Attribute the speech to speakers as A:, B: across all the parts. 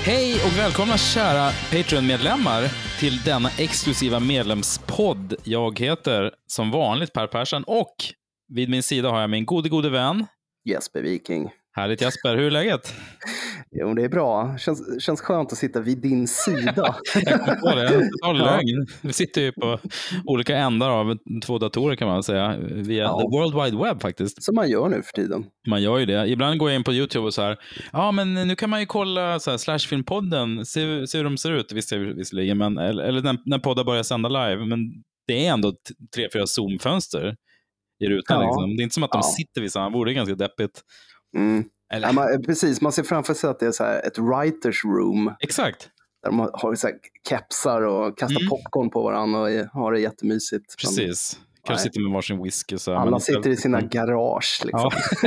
A: Hej och välkomna kära Patreon-medlemmar till denna exklusiva medlemspodd. Jag heter som vanligt Per Persson och vid min sida har jag min gode vän
B: Jesper Viking.
A: Härligt Jesper, hur är läget?
B: Jo, det är bra. Känns skönt att sitta vid din sida.
A: Jag kom på det, lögn. Vi sitter ju på olika ändar av 2 datorer kan man säga, via the World Wide Web faktiskt.
B: Som man gör nu för tiden.
A: Man gör ju det. Ibland går jag in på YouTube och så här, ja men nu kan man ju kolla så här, Slashfilmpodden, se hur de ser ut, visserligen, men, eller när poddar börjar sända live, men det är ändå 3-4 zoomfönster i rutan. Ja. Liksom. Det är inte som att de sitter vid samma bord, det är ganska deppigt.
B: Mm. Ja, precis, man ser framför sig att det är så här ett writers room.
A: Exakt.
B: Där de har så här kepsar och kastar popcorn på varandra och har det jättemysigt.
A: Precis. Kanske sitter med varsin whisky. Så
B: alla sitter i sina garage. Liksom.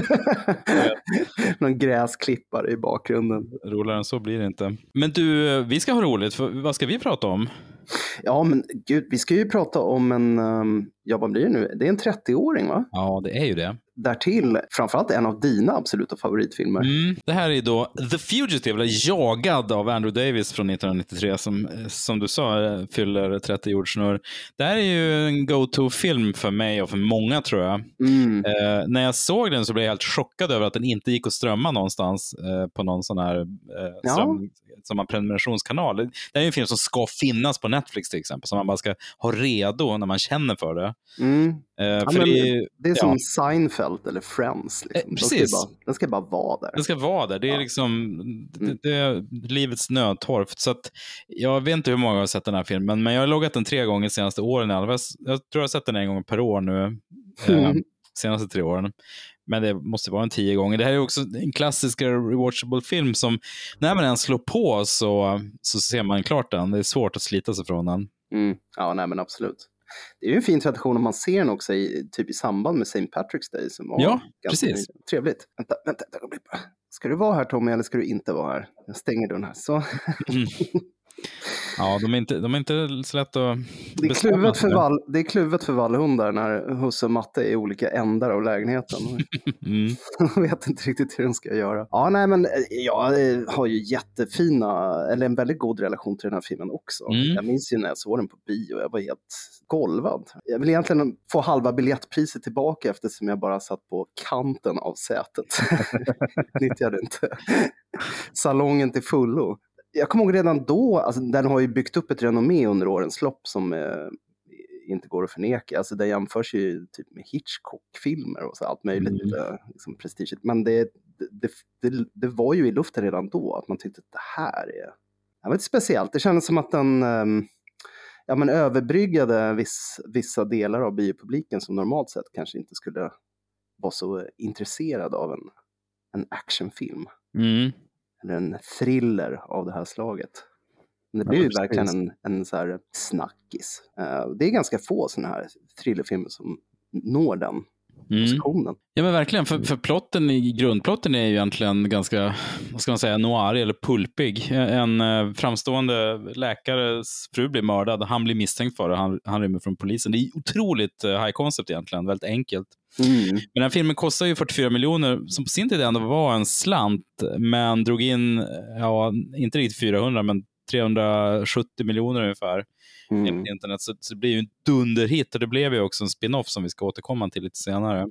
B: Ja. Någon gräsklippare i bakgrunden.
A: Roligare än så blir det inte. Men du, vi ska ha roligt. För vad ska vi prata om?
B: Ja, men gud, vi ska ju prata om vad blir det nu? Det är en 30-åring, va?
A: Ja, det är ju det.
B: Därtill, framförallt en av dina absoluta favoritfilmer.
A: Det här är då The Fugitive, eller Jagad av Andrew Davis från 1993, som du sa fyller 30 jordsnurr. Det här är ju en go-to-film för mig och för många, tror jag. När jag såg den så blev jag helt chockad över att den inte gick att strömma någonstans på någon sån här som en prenumerationskanal. Det är ju en film som ska finnas på Netflix till exempel, som man bara ska ha redo när man känner för det.
B: Det är som Seinfeld eller Friends. Liksom.
A: Precis.
B: Den ska bara vara där.
A: Den ska vara där. Det är liksom det är livets nödtorft. Så att, jag vet inte hur många har sett den här filmen, men jag har loggat den 3 gånger de senaste åren. Jag tror jag har sett den 1 gång per år nu. Senaste 3 åren. Men det måste vara en 10 gånger. Det här är också en klassisk rewatchable film som när man ens slår på så ser man klart den. Det är svårt att slita sig från den.
B: Ja, nej men absolut. Det är ju en fin tradition om man ser den också i samband med St. Patrick's Day. Som var
A: precis.
B: Trevligt. Vänta. Ska du vara här, Tommy, eller ska du inte vara här? Jag stänger dörren här. Så.
A: Ja, de är inte så lätt att
B: det är kluvet för vallhundar när husse och matte är i olika ändar av lägenheten. Jag vet inte riktigt hur de ska göra. Ja, nej, men jag har ju en väldigt god relation till den här filmen också. Jag minns ju när jag såg den på bio, jag var helt golvad. Jag vill egentligen få halva biljettpriset tillbaka eftersom jag bara satt på kanten av sätet. Nyttjade inte salongen till fullo. Jag kommer ihåg redan då, alltså, den har ju byggt upp ett renommé under årens lopp som inte går att förneka. Alltså, det jämförs ju typ med Hitchcock-filmer och så allt möjligt liksom prestige. Men det var ju i luften redan då att man tyckte att det här är väldigt speciellt. Det kändes som att den överbryggade vissa delar av biopubliken som normalt sett kanske inte skulle vara så intresserad av en actionfilm. Eller en thriller av det här slaget. Men det blir ju verkligen en så här snackis. Det är ganska få såna här thrillerfilmer som når den positionen.
A: Ja, men verkligen, för grundplotten är ju egentligen ganska, vad ska man säga, noir eller pulpig. En framstående läkares fru blir mördad, han blir misstänkt för det, han rymmer från polisen. Det är otroligt high concept egentligen, väldigt enkelt. Men den här filmen kostar ju 44 miljoner som på sin tid ändå var en slant, men drog in, inte riktigt 400 men 370 miljoner ungefär på internet, så det blir ju en dunderhit, och det blev ju också en spin-off som vi ska återkomma till lite senare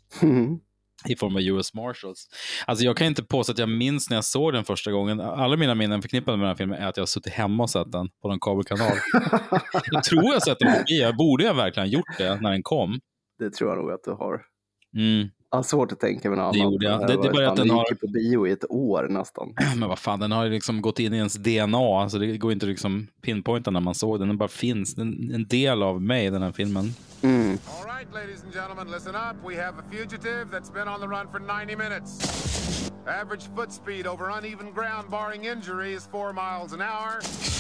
A: i form av US Marshals. Alltså jag kan inte påstå att jag minns när jag såg den första gången. Alla mina minnen förknippade med den här filmen är att jag har suttit hemma och sett den på någon kabelkanal. Jag tror jag har sett den förbi. Jag borde jag verkligen gjort det när den kom.
B: Det tror jag nog att du har. Svårt att tänka med något annat.
A: Det gjorde jag. Det är bara att den har
B: på bio i ett år nästan.
A: Men vad fan, den har liksom gått in i ens DNA, så det går inte liksom pinpointa när man såg den. Den bara finns, en del av mig, den här filmen.
C: All right, ladies and gentlemen, listen up. We have a fugitive that's been on the run for 90 minutes. Average foot speed over uneven ground barring injury is 4 miles an hour.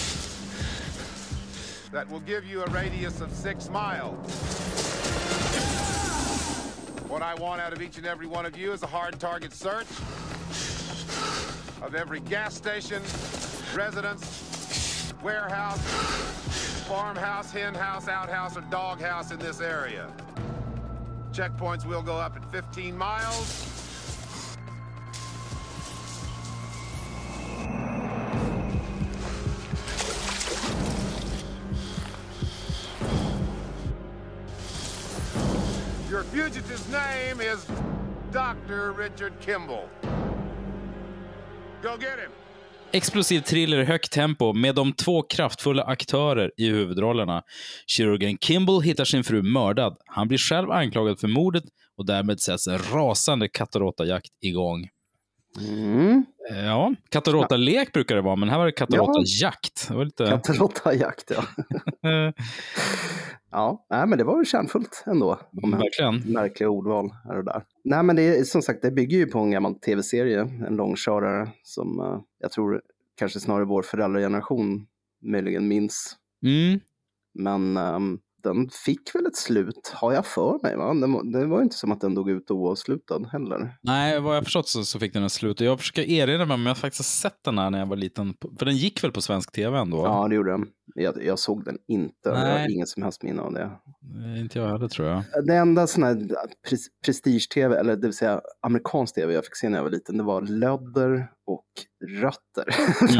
C: That will give you a radius of 6 miles. What I want out of each and every one of you is a hard target search of every gas station, residence, warehouse, farmhouse, hen house, outhouse, or dog house in this area. Checkpoints will go up at 15 miles. Fugitive's name is Dr. Richard Kimball. Go get him!
A: Explosiv thriller i högt tempo med de 2 kraftfulla aktörer i huvudrollerna. Kirurgen Kimball hittar sin fru mördad. Han blir själv anklagad för mordet och därmed sätts en rasande katt- och råtta-jakt igång. Ja, katt- och råtta-lek brukar det vara, men här var det katt- och råtta-jakt. Det var lite...
B: Katt- och råtta-jakt, ja. Ja, nej, men det var ju kärnfullt ändå.
A: Verkligen.
B: Märkliga ordval här och där. Nej, men det är som sagt, det bygger ju på en gammal tv-serie, en långkörare som jag tror kanske snarare vår föräldrageneration möjligen minns. Men den fick väl ett slut, har jag för mig, va? Det var inte som att den dog ut oavslutad heller.
A: Nej, vad jag förstått så fick den ett slut. Jag försöker erinra mig om jag faktiskt har sett den här när jag var liten. För den gick väl på svensk tv ändå?
B: Ja, det gjorde den. Jag såg den inte. Jag har ingen som helst minne av det.
A: Inte jag heller, tror jag.
B: Det enda sån här prestige-tv, eller det vill säga amerikansk tv jag fick se när jag var liten, det var Lödder och Rötter.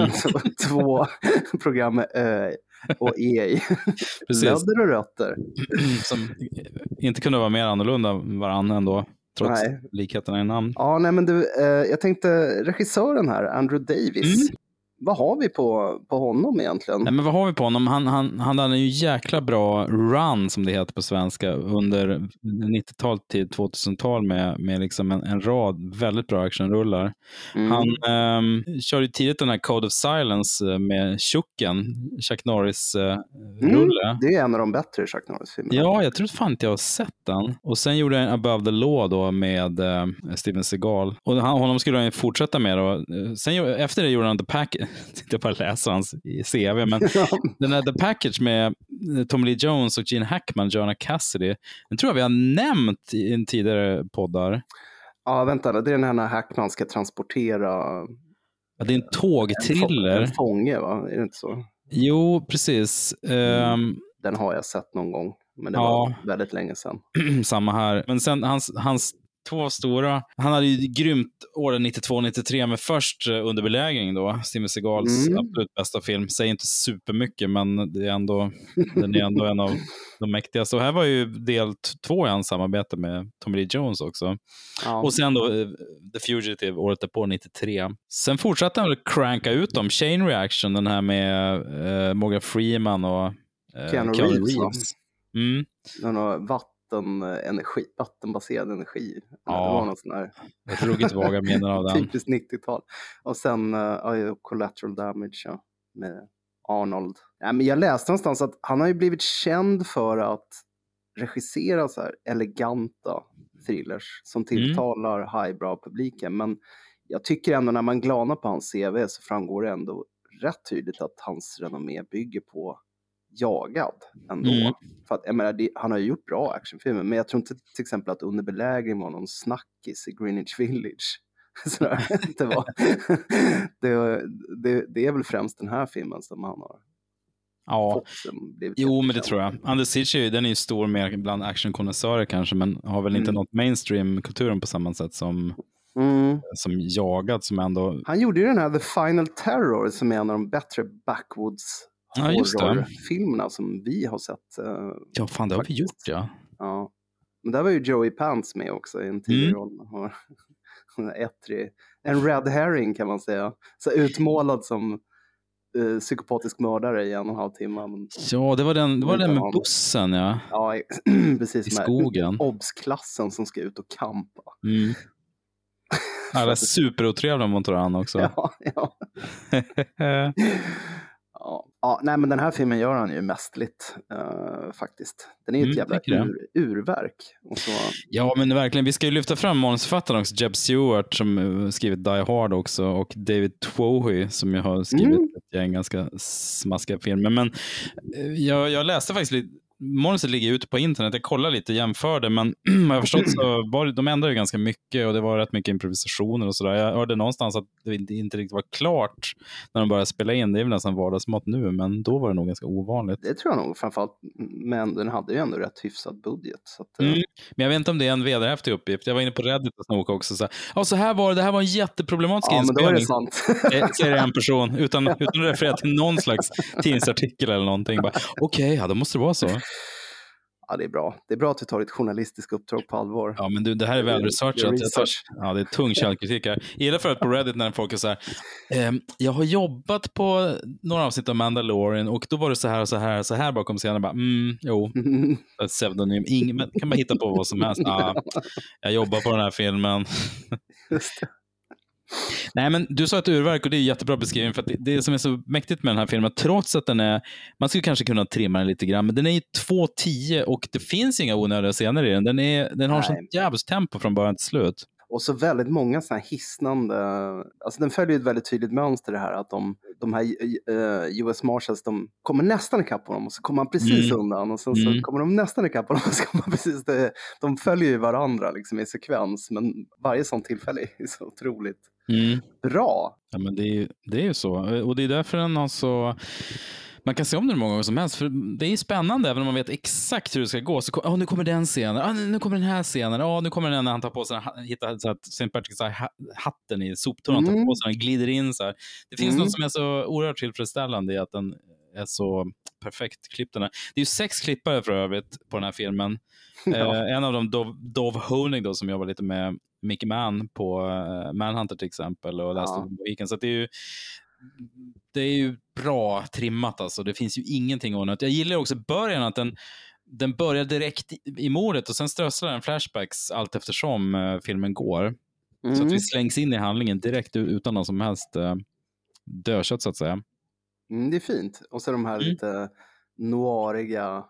B: Två program med Ö och E. Lödder och Rötter.
A: Som inte kunde vara mer annorlunda varandra ändå, trots likheterna i namn.
B: Ja, nej, men du, jag tänkte regissören här, Andrew Davis. Vad har vi på honom egentligen?
A: Nej, men vad har vi på honom? Han hade en jäkla bra run, som det heter på svenska, under 90-tal till 2000-tal med liksom en rad väldigt bra actionrullar. Han körde tidigt den här Code of Silence med Chuck Norris-rulle.
B: Det är en av de bättre Chuck Norris-filmerna.
A: Ja, jag tror fan inte jag har sett den. Och sen gjorde jag en Above the Law då med Steven Seagal. Och honom skulle han fortsätta med då. Sen efter det gjorde han The Package. Jag bara läser hans CV, men den här The Package med Tommy Lee Jones och Gene Hackman, Jonah Cassidy, den tror jag vi har nämnt i en tidigare poddar.
B: Ja, vänta, det är den här när Hackman ska transportera...
A: Ja, det är en tågthriller.
B: En fånge, va? Är det inte så?
A: Jo, precis.
B: Den har jag sett någon gång, men det var väldigt länge sedan.
A: Samma här. Men sen hans 2 stora. Han hade ju grymt åren 92-93 med först Under belägring då. Steven Seagals absolut bästa film. Säger inte supermycket, men det är den är ändå en av de mäktigaste. Och här var ju del 2 i hans samarbete med Tommy Lee Jones också. Ja. Och sen då The Fugitive året därpå, 93. Sen fortsatte han att cranka ut dem. Chain Reaction, den här med Morgan Freeman och
B: Keanu Reeves. Vattenbaserad energi.
A: Ja,
B: det var något sån här
A: ruggigt vaga minnen av den.
B: Typiskt 90-tal. Och sen Collateral Damage med Arnold. Ja, men jag läste någonstans att han har ju blivit känd för att regissera så här eleganta thrillers som tilltalar highbrow-publiken. Men jag tycker ändå när man glanar på hans CV så framgår det ändå rätt tydligt att hans renommé bygger på jagad ändå. För att, jag menar, han har ju gjort bra actionfilmer, men jag tror inte till exempel att Under belägring var någon snackis i Greenwich Village. Det är väl främst den här filmen som han har fått.
A: Jo, men det tror jag. Under Siege, den är ju stor mer bland actionkonnässörer kanske, men har väl inte något mainstream-kulturen på samma sätt som jagad, som ändå...
B: Han gjorde ju den här The Final Terror som är en av de bättre backwoods horrorfilmerna som vi har sett.
A: Ja, fan, det har vi gjort, ja.
B: Men där var ju Joey Pants med också i en tidig roll. En red herring kan man säga. Så utmålad som psykopatisk mördare i 1,5 timmar.
A: Ja, det var den med bussen, ja.
B: Ja, precis.
A: I skogen.
B: Obs-klassen som ska ut och kampa.
A: Alla superotrevliga mot han också.
B: Ja. Ja, nej, men den här filmen gör han ju mästerligt faktiskt. Den är ju ett jävla urverk. Och så... Ja,
A: men verkligen. Vi ska ju lyfta fram manusförfattaren också, Jeb Stewart, som skrivit Die Hard också, och David Twohy som jag har skrivit ett gäng ganska smaskiga filmer. Men jag läste faktiskt lite. Manuset ligger ute på internet, jag kollar lite, jämförde, men jag har förstått så de ändrade ju ganska mycket och det var rätt mycket improvisationer och sådär. Jag hörde någonstans att det inte riktigt var klart när de började spela in. Det är väl nästan vardagsmat nu, men då var det nog ganska ovanligt.
B: Det tror jag nog framförallt, men den hade ju ändå rätt hyfsad budget. Så att,
A: Men jag vet inte om det är en vederhäftig uppgift. Jag var inne på Reddit och snokade också. Så här var det här var en jätteproblematisk inspelning.
B: Men då är det sant.
A: Säger en person utan att referera till någon slags tidningsartikel eller någonting. Okej, då måste det vara så.
B: Ja, det är bra. Det är bra att du tar ditt journalistiska uppdrag på allvar.
A: Ja, men det här är väl researchat. Ja, det är tung källkritik här. Jag gillar för att på Reddit när folk är så här, jag har jobbat på några avsnitt av Mandalorian och då var det så här och så här och så här bakom scenen. Bara, ett pseudonym. Ingen kan bara hitta på vad som helst. Jag jobbar på den här filmen.
B: Just det.
A: Nej, men du sa ett urverk och det är jättebra beskrivning för att det som är så mäktigt med den här filmen, trots att den är, man skulle kanske kunna trimma den lite grann, men den är ju 2:10 och det finns inga onödiga scener i den. Den har sånt jävligt tempo från början till slut.
B: Och så väldigt många så här hisnande, alltså den följer ett väldigt tydligt mönster det här att de här US Marshals, de kommer nästan ikapp på dem och så kommer man precis undan och sen så kommer de nästan ikapp på dem och så kommer man precis, de följer ju varandra liksom i sekvens, men varje sån tillfälle är så otroligt bra.
A: Ja, men det är ju så, och det är därför den alltså. Man kan se om det många gånger som helst, för det är spännande även om man vet exakt hur det ska gå. Så, nu kommer den scenen, nu kommer den här scenen, nu kommer den när han tar på sig, hittar så att St. Patrick så här, hatten i soptunnan, tar på sig, han glider in så här. Det finns något som är så oerhört tillfredsställande i att den är så perfekt klippt. Det är ju 6 klippare för övrigt på den här filmen. En av dem, Dov Honig då, som jobbar lite med Mickey Mann på Manhunter till exempel och läste på Weekend. Så att det är ju bra trimmat alltså. Det finns ju ingenting onödigt. Jag gillar också början att den börjar direkt i mordet och sen strösslar den flashbacks allt eftersom filmen går. Så att vi slängs in i handlingen direkt utan någon som helst dödkött så att säga.
B: Det är fint. Och så de här lite noiriga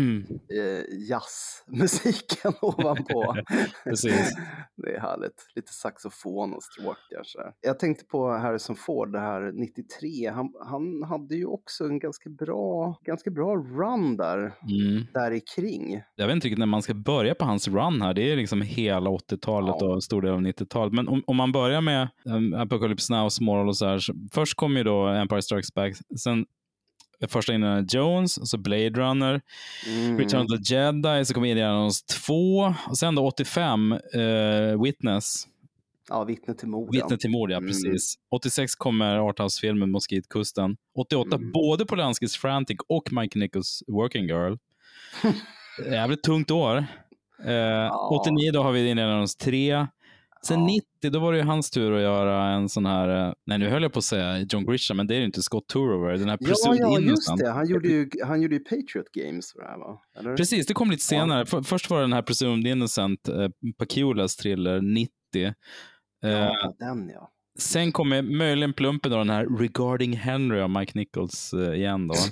B: jazzmusiken ovanpå.
A: Precis.
B: Det är härligt. Lite saxofon och stråk kanske. Jag tänkte på Harrison Ford, det här 93. Han hade ju också en ganska bra run där i kring.
A: Jag vet inte riktigt när man ska börja på hans run här. Det är liksom hela 80-talet och stor del av 90-talet. Men om man börjar med Apocalypse Now, Smallville och så här. Så först kommer ju då Empire Strikes Back. Sen första Indiana Jones, så Blade Runner, Return of the Jedi, så kommer Indiana Jones 2 och sen då 85 Witness.
B: Ja, Vittne till mord.
A: Vittne till mord, ja, precis. 86 kommer Arthouse-filmen Moskitkusten. 88 både Polanskis Frantic och Mike Nichols Working Girl. Jävligt tungt år. 89 då har vi Indiana Jones 3. Sen 90, då var det ju hans tur att göra en sån här, nej nu höll jag på att säga John Grisham, men det är ju inte Scott Turover, den här Presumed
B: just det, han gjorde ju Patriot Games för det här, va? Eller?
A: Precis, det kom lite senare. Först var det den här Presumed Innocent, Paculas thriller 90.
B: Den ja.
A: Sen kommer möjligen plumpen då, den här Regarding Henry av Mike Nichols igen då.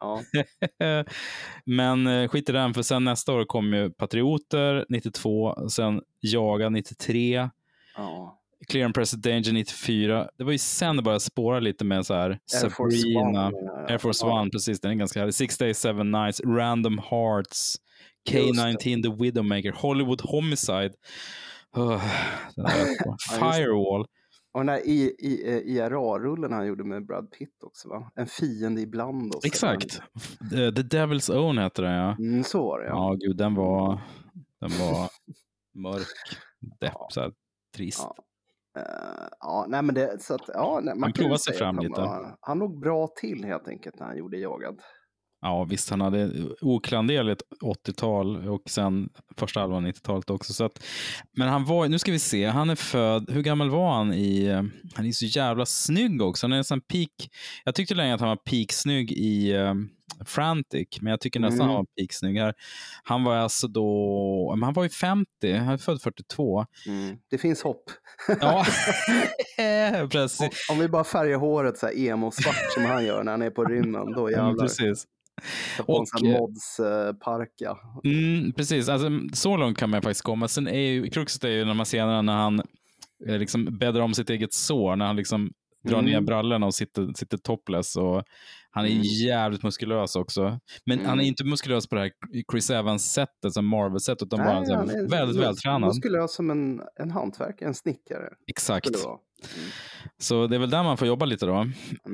A: Men skit i den, för sen nästa år kommer ju Patrioter 92, sen Jaga 93, Clear and Present Danger 94. Det var ju sen det började spåra lite med så här Sabrina, Air Force One, precis, den är ganska härlig. 6 Days, 7 Nights, Random Hearts, K-19, The Widowmaker, Hollywood Homicide, Firewall.
B: Och den där IRA-rullen han gjorde med Brad Pitt också, va? En fiende ibland oss.
A: Exakt. The Devil's Own heter den, ja.
B: Så var det, ja.
A: Ja, gud, den var mörk, depp, så här, trist.
B: Nej men det, så att,
A: man provar sig fram lite.
B: Han låg bra till helt enkelt när han gjorde Jagad.
A: Ja, visst, han hade oklanderligt 80-tal och sen första halvan 90-talet också. Så att, men han var, nu ska vi se, han är född, hur gammal var han han är så jävla snygg också. Han är nästan peak, jag tyckte länge att han var peak-snygg i Frantic, men jag tycker nästan han var peak-snygg här. Han var alltså då, men han var ju 50, han är född 42.
B: Det finns hopp.
A: Ja, precis.
B: Om vi bara färgar håret så här emo-svart som han gör när han är på rymmen, då jävlar.
A: Precis.
B: Och mods-parka.
A: Precis, alltså, så långt kan man faktiskt komma. Sen är ju, kruxet är ju när man ser när han liksom bäddar om sitt eget sår, när han liksom drar ner brallorna och sitter topless, och han är jävligt muskulös också. Men han är inte muskulös på det här Chris Evans-sättet, som Marvel-sättet, utan bara väldigt vältränad.
B: Muskulös som en hantverkare, en snickare.
A: Exakt. Så det är väl där man får jobba lite då.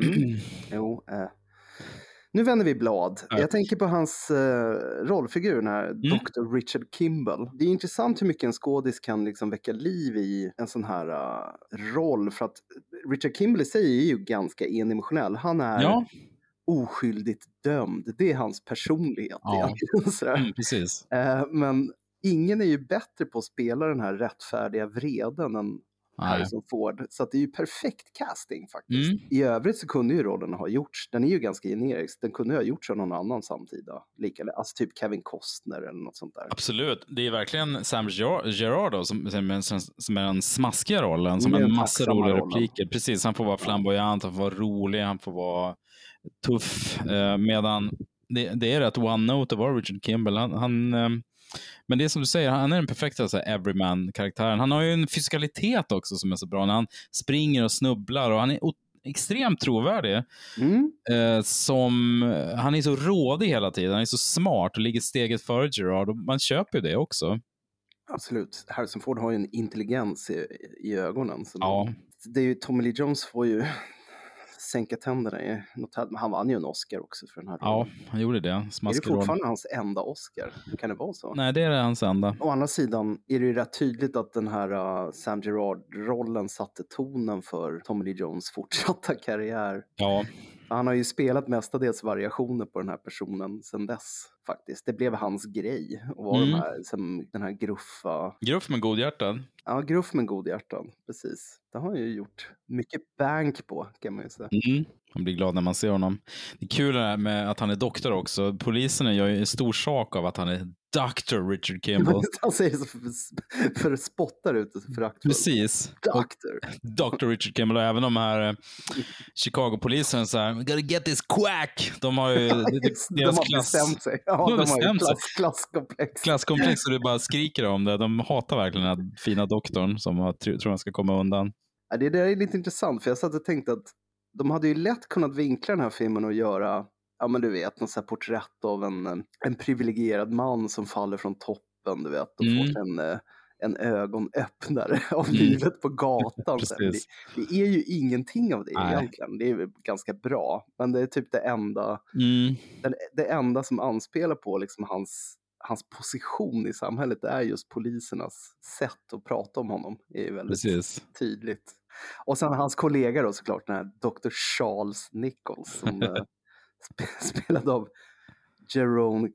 B: Nu vänder vi blad. Jag tänker på hans rollfigur, den här Dr. Richard Kimball. Det är intressant hur mycket en skådis kan liksom väcka liv i en sån här roll. För att Richard Kimball i sig är ju ganska endimensionell. Han är oskyldigt dömd. Det är hans personlighet egentligen. Sådär.
A: Precis.
B: Men ingen är ju bättre på att spela den här rättfärdiga vreden än Harrison Ford. Så att det är ju perfekt casting faktiskt. I övrigt så kunde ju rollen ha gjorts, den är ju ganska generisk, den kunde ha gjorts av någon annan samtida. Alltså typ Kevin Costner eller något sånt där.
A: Absolut. Det är verkligen Sam Gerardo som är den smaskiga rollen, som har massor roliga repliker. Precis, han får vara flamboyant, han får vara rolig, han får vara tuff. Medan det är rätt one note att vara Richard Kimball. Men det är som du säger, han är den perfekta everyman-karaktären. Han har ju en fysikalitet också som är så bra. När han springer och snubblar, och han är extremt trovärdig. Han är så rådig hela tiden. Han är så smart och ligger steget före Gerard. Och man köper ju det också.
B: Absolut. Harrison Ford har ju en intelligens i ögonen. Så det är ju, Tommy Lee Jones får ju sänka tänderna i något här. Men han vann ju en Oscar också för den här rollen.
A: Ja, han gjorde det.
B: Är det fortfarande hans enda Oscar? Kan det vara så?
A: Nej, det är hans enda.
B: Å andra sidan är det ju rätt tydligt att den här Sam Gerard-rollen satte tonen för Tommy Lee Jones fortsatta karriär.
A: Ja.
B: Han har ju spelat mestadels variationer på den här personen sedan dess faktiskt. Det blev hans grej. Och var de här, som den här
A: Gruff med godhjärtad.
B: Ja, gruff med godhjärtad, precis. Det har han ju gjort mycket bank på, kan man ju säga.
A: Man blir glad när man ser honom. Det är kul det här med att han är doktor också. Polisen gör ju en stor sak av att han är Dr. Richard Kimball.
B: Han säger så för spottar ut och föraktfullt.
A: Precis.
B: Dr.
A: Richard Kimball, och även de här Chicago-polisen så här, we gotta get this quack. De har ju
B: de har bestämt sig. Ja, de har ju klasskomplex.
A: Klasskomplex, och du bara skriker om det. De hatar verkligen den här fina doktorn som tror han ska komma undan.
B: Ja, det där är lite intressant, för jag satt och tänkte att de hade ju lätt kunnat vinkla den här filmen och göra, ja men du vet, något så här porträtt av en privilegierad man som faller från toppen, du vet, och får en ögonöppnare av livet på gatan. Det är ju ingenting av det egentligen. Det är ganska bra, men det är typ det enda som anspelar på liksom hans position i samhället är just polisernas sätt att prata om honom. Det är väldigt tydligt. Och sen hans kollega då såklart, den här Dr. Charles Nichols som spelad av Jerome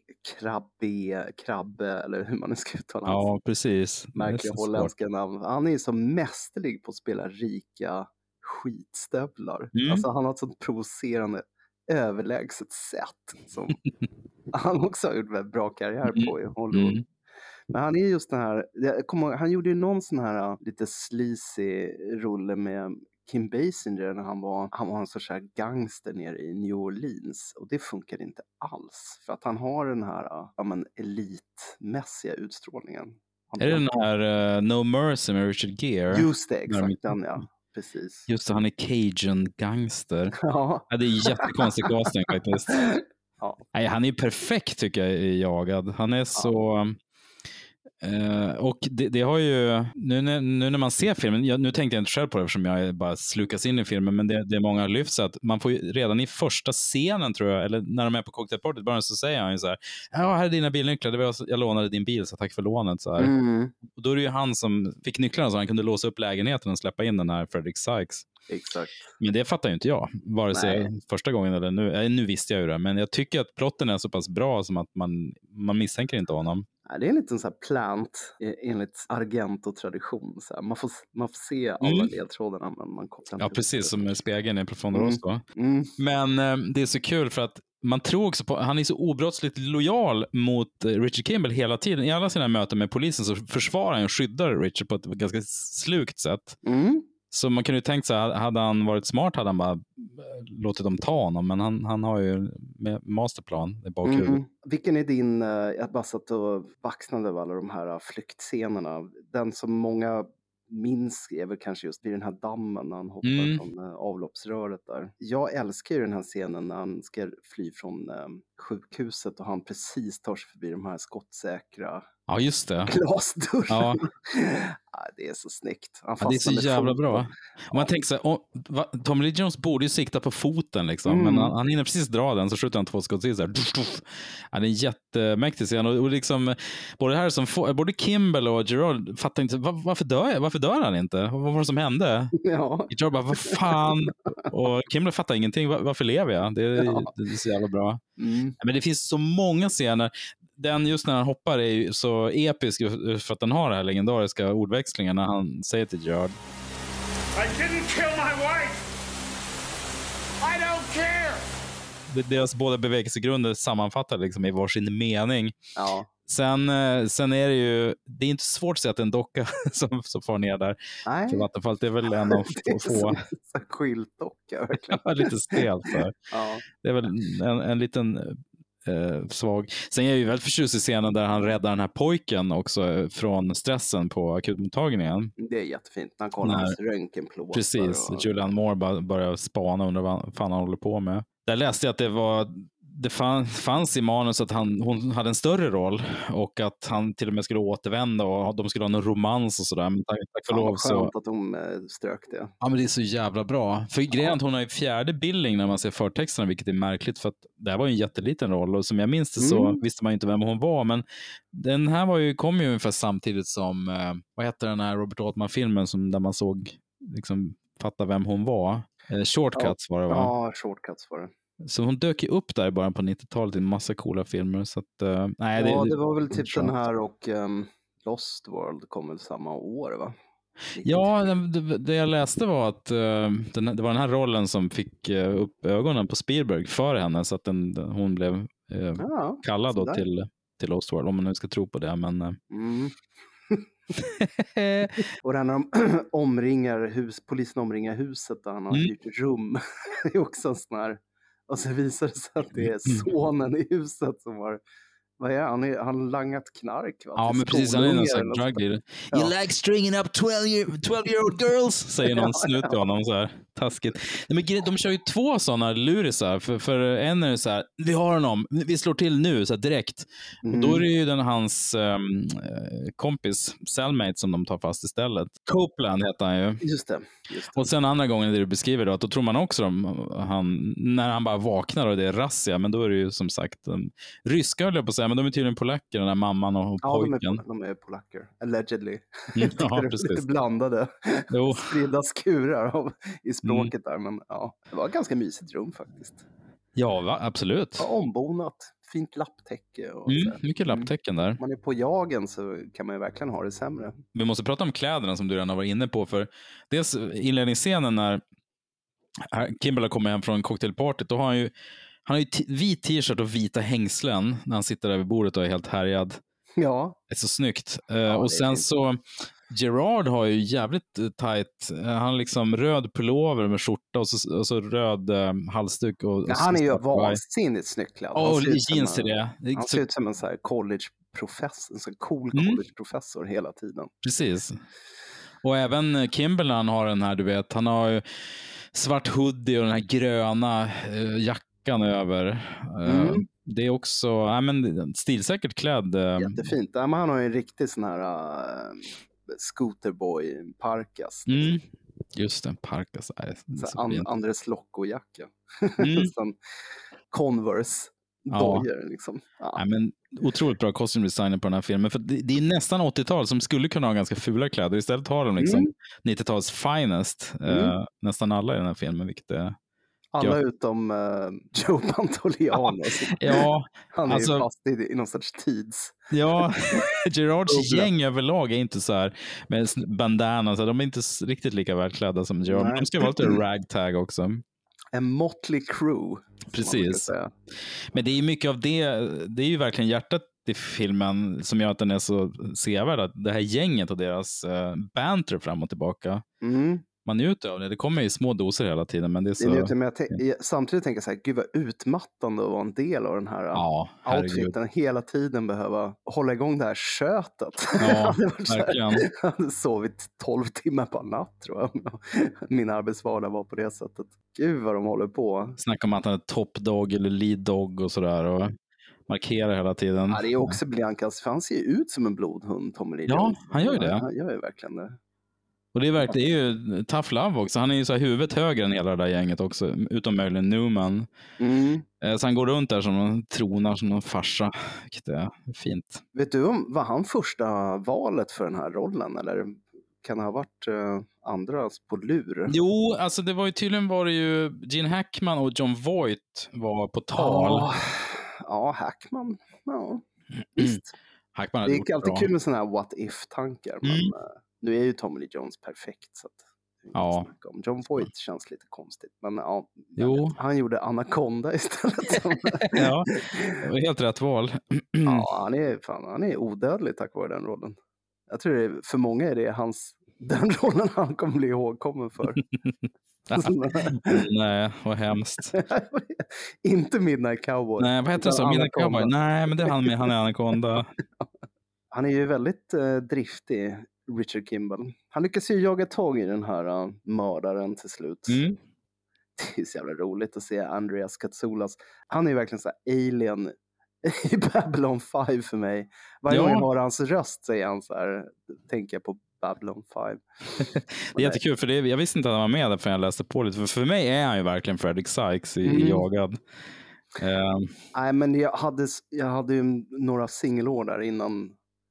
B: Krabbe, eller hur man nu ska uttala hans.
A: Ja, precis.
B: Märkliga holländska namn. Han är så mästerlig på att spela rika skitstövlar. Alltså han har ett sånt provocerande överlägset sätt som han också har gjort en bra karriär på i Hollywood. Men han är just den här, han gjorde ju någon sån här lite sleazy rulle med Kim Basinger när han var en sorts här gangster nere i New Orleans, och det funkar inte alls för att han har den här elitmässiga utstrålningen.
A: Är det den här No Mercy med Richard Gere?
B: Just det, exakt den, ja. Precis.
A: Just det, han är Cajun gangster. Ja, det är jättekonstig casting faktiskt. Nej, han är perfekt tycker jag i Jagad. Han är så... och det har ju nu när man ser filmen, nu tänkte jag inte själv på det eftersom jag bara slukas in i filmen, men det är många lyft, så att man får ju redan i första scenen tror jag, eller när de är på cocktailpartyt bara, så säger han ju så här: ja, här är dina bilnycklar, jag lånade din bil så tack för lånet så här. Och då är det ju han som fick nycklarna så han kunde låsa upp lägenheten och släppa in den här Frederick Sykes.
B: Exakt.
A: Men det fattar ju inte jag, vare sig första gången eller nu. Nu visste jag ju det, men jag tycker att plotten är så pass bra som att man misstänker inte honom.
B: Det är en liten så här plant enligt Argento-tradition. Så här. Man får se alla ledtrådarna, men man kopplar inte.
A: Ja, precis som spegeln i Profondo Rosso. Men det är så kul för att man tror också på, han är så obrottsligt lojal mot Richard Kimball hela tiden. I alla sina möten med polisen så försvarar han och skyddar Richard på ett ganska slukt sätt. Så man kunde ju tänkt så här, hade han varit smart hade han bara låtit dem ta honom, men han har ju masterplan i bakhuvudet.
B: Vilken är din, jag bara satt och vaxnade över alla de här flyktscenerna. Den som många minns är väl kanske just vid den här dammen när han hoppar från avloppsröret där. Jag älskar ju den här scenen när han ska fly från sjukhuset och han precis tar sig förbi de här skottsäkra
A: glasdörrarna.
B: Ja. det är så snyggt.
A: Ja, det är så jävla bra. Om man tänker så här, Tommy Lee Jones borde ju sikta på foten liksom, men han hinner precis dra den, så skjuter han 2 skott till så här. Ja, det är jättemäktigt scen, och liksom både här som både Kimball och Gerard fattar inte varför dör han inte? Vad var det som hände?
B: Ja.
A: Gerard bara, vad fan? Och Kimball fattar ingenting. Varför lever jag? Det är så jävla bra. Men det finns så många scener. Den just när han hoppar är ju så episk för att den har den här legendariska ordväxlingen när han säger till Gerard:
C: I didn't kill my wife. I don't care.
A: Deras båda bevekelsegrunder sammanfattar liksom i varsin mening.
B: Ja.
A: Sen är det ju, det är inte svårt att säga att det är en docka som far ner där.
B: Nej.
A: För Vattenfall, det är väl en av få.
B: Det är skyltdocka verkligen.
A: Lite stelt där.
B: Ja.
A: Det är väl en liten svag. Sen är jag ju väldigt förtjust i scenen där han räddar den här pojken också från stressen på akutmottagningen.
B: Det är jättefint när han kollar hans röntgenplåtar.
A: Precis, Julianne Moore börjar spana och undrar vad fan han håller på med. Där läste jag att det fanns i manus att hon hade en större roll och att han till och med skulle återvända och de skulle ha någon romans och sådär. Men tack för lov så...
B: skönt att de strök det.
A: Ja, men det är så jävla bra. För grejen är att hon har ju 4:e billing när man ser förtexterna, vilket är märkligt för att det här var ju en jätteliten roll och som jag minns det så visste man ju inte vem hon var, men den här kom ju ungefär samtidigt som vad heter den här Robert Altman-filmen där man såg liksom fatta vem hon var. Shortcuts var det, va?
B: Ja, Shortcuts var det.
A: Så hon dök ju upp där i början på 90-talet i en massa coola filmer. Så att, nej,
B: det var väl typ den här och Lost World kom väl samma år, va?
A: Ja, det jag läste var att det var den här rollen som fick upp ögonen på Spielberg för henne, så att hon blev kallad då till Lost World, om man nu ska tro på det. Men,
B: och den när de polisen omringar huset där han har hyrt rum. Det är också en sån här. Och så visar det sig att det är sonen i huset som har... Vad är han? Han langat knark, va?
A: Ja, men precis. Han är en sån drug dealer. You like stringing up 12-year-old girls, säger någon snut till honom så här. Taskigt. Men de kör ju 2 sådana lurisar. För en är det så här, vi har honom, vi slår till nu, så här, direkt. Och då är det ju hans kompis, cellmate, som de tar fast istället. Copeland heter han ju.
B: Just det.
A: Och sen andra gången det du beskriver då tror man också när han bara vaknar och det är razzia, men då är det ju som sagt ryska, höll jag på att säga, men de är tydligen polacker, den där mamman och pojken.
B: Ja, de är polacker. Allegedly.
A: Ja, precis.
B: Lite blandade. Spridda skurar i språket där, men ja, det var ett ganska mysigt rum faktiskt.
A: Ja, absolut.
B: Ja, ombonat, fint lapptäcke. Och
A: mycket lapptäcken där.
B: Man är på jagen så kan man ju verkligen ha det sämre.
A: Vi måste prata om kläderna som du redan har varit inne på, för dels inledningsscenen när Kimball kommer hem från cocktailpartyt, då har han ju vit t-shirt och vita hängslen när han sitter där vid bordet och är helt härjad.
B: Ja.
A: Det är så snyggt. Och sen så Gerard har ju jävligt tight. Han har liksom röd pullover med skjorta och så röd halsduk.
B: Han är ju vansinnigt snyggt klädd.
A: Och jeans till det.
B: Han ser ut som en så här collegeprofessor, en så cool collegeprofessor hela tiden.
A: Precis. Och även Kimball, han har den här, du vet, han har ju svart hoodie och den här gröna jackan över. Det är också stilsäkert klädd.
B: Jättefint. Han har ju en riktig sån här scooterboy parkas.
A: Just det, parkas.
B: Andres Locko-jacka. Converse. Dojer, liksom.
A: Ja, men otroligt bra costume designer på den här filmen. För det är nästan 80-tal som skulle kunna ha ganska fula kläder. Istället har de liksom 90-tals finest. Nästan alla i den här filmen, vilket är...
B: Alla utom Joe Pantoliano.
A: Ja,
B: han är ju fast i någon sorts tids.
A: Ja, Gerards gäng överlag är inte så här med bandana, så de är inte riktigt lika välklädda som Gerard. Men de ska vara lite ragtag också.
B: En motley crew.
A: Precis. Men det är mycket av det är ju verkligen hjärtat i filmen som gör att den är så sevärd. Att det här gänget och deras banter fram och tillbaka. Man njuter av det. Det kommer i små doser hela tiden. Men det är så...
B: samtidigt tänker jag så här, gud vad utmattande att vara en del av den här outfiten. Hela tiden behöva hålla igång det här köttet.
A: Ja, verkligen.
B: Jag hade sovit 12 timmar per natt, tror jag. Min arbetsvardag var på det sättet. Gud vad de håller på.
A: Snackar om att han är top dog eller lead dog och sådär. Och markerar hela tiden.
B: Ja, det är också Biancas, för han ser ju ut som en blodhund, Tommy Lee
A: Ja,
B: Jones.
A: han gör ju det.
B: Han gör ju verkligen det.
A: Och det är ju tough love också. Han är ju så här huvudet högre än hela det där gänget också, utom möjligen Newman. Så han går runt där som en tronar som en farsa, vilket är fint.
B: Vet du var han första valet för den här rollen, eller kan det ha varit andra på lur?
A: Jo, alltså det var ju tydligen Gene Hackman och John Voight var på tal.
B: Ja, Hackman. Ja, visst.
A: Hackman
B: det är alltid kul med sådana här what if-tankar. Men nu är ju Tommy Lee Jones perfekt. Så att, John Voight känns lite konstigt. Men ja, han gjorde Anaconda istället.
A: Ja, det var helt rätt val.
B: Ja, han är odödlig tack vare den rollen. Jag tror för många är det den rollen han kommer bli ihågkommen för.
A: Nej, vad hemskt.
B: Inte Midnight Cowboy.
A: Nej, vad heter det så? Midnight Cowboy? Nej, men det är han är Anaconda. Han
B: är ju väldigt driftig, Richard Kimball. Han lyckas ju jaga tag i den här mördaren till slut. Det är så jävla roligt att se Andreas Katsoulas. Han är ju verkligen så här alien i Babylon 5 för mig. Varje gång jag hör hans röst säger han så här, tänker jag på Babylon 5.
A: Det är jättekul, för jag visste inte att han var med där förrän jag läste på lite. För mig är han ju verkligen Fredrik Sykes i Jagad.
B: Nej, men jag hade ju några singelår där innan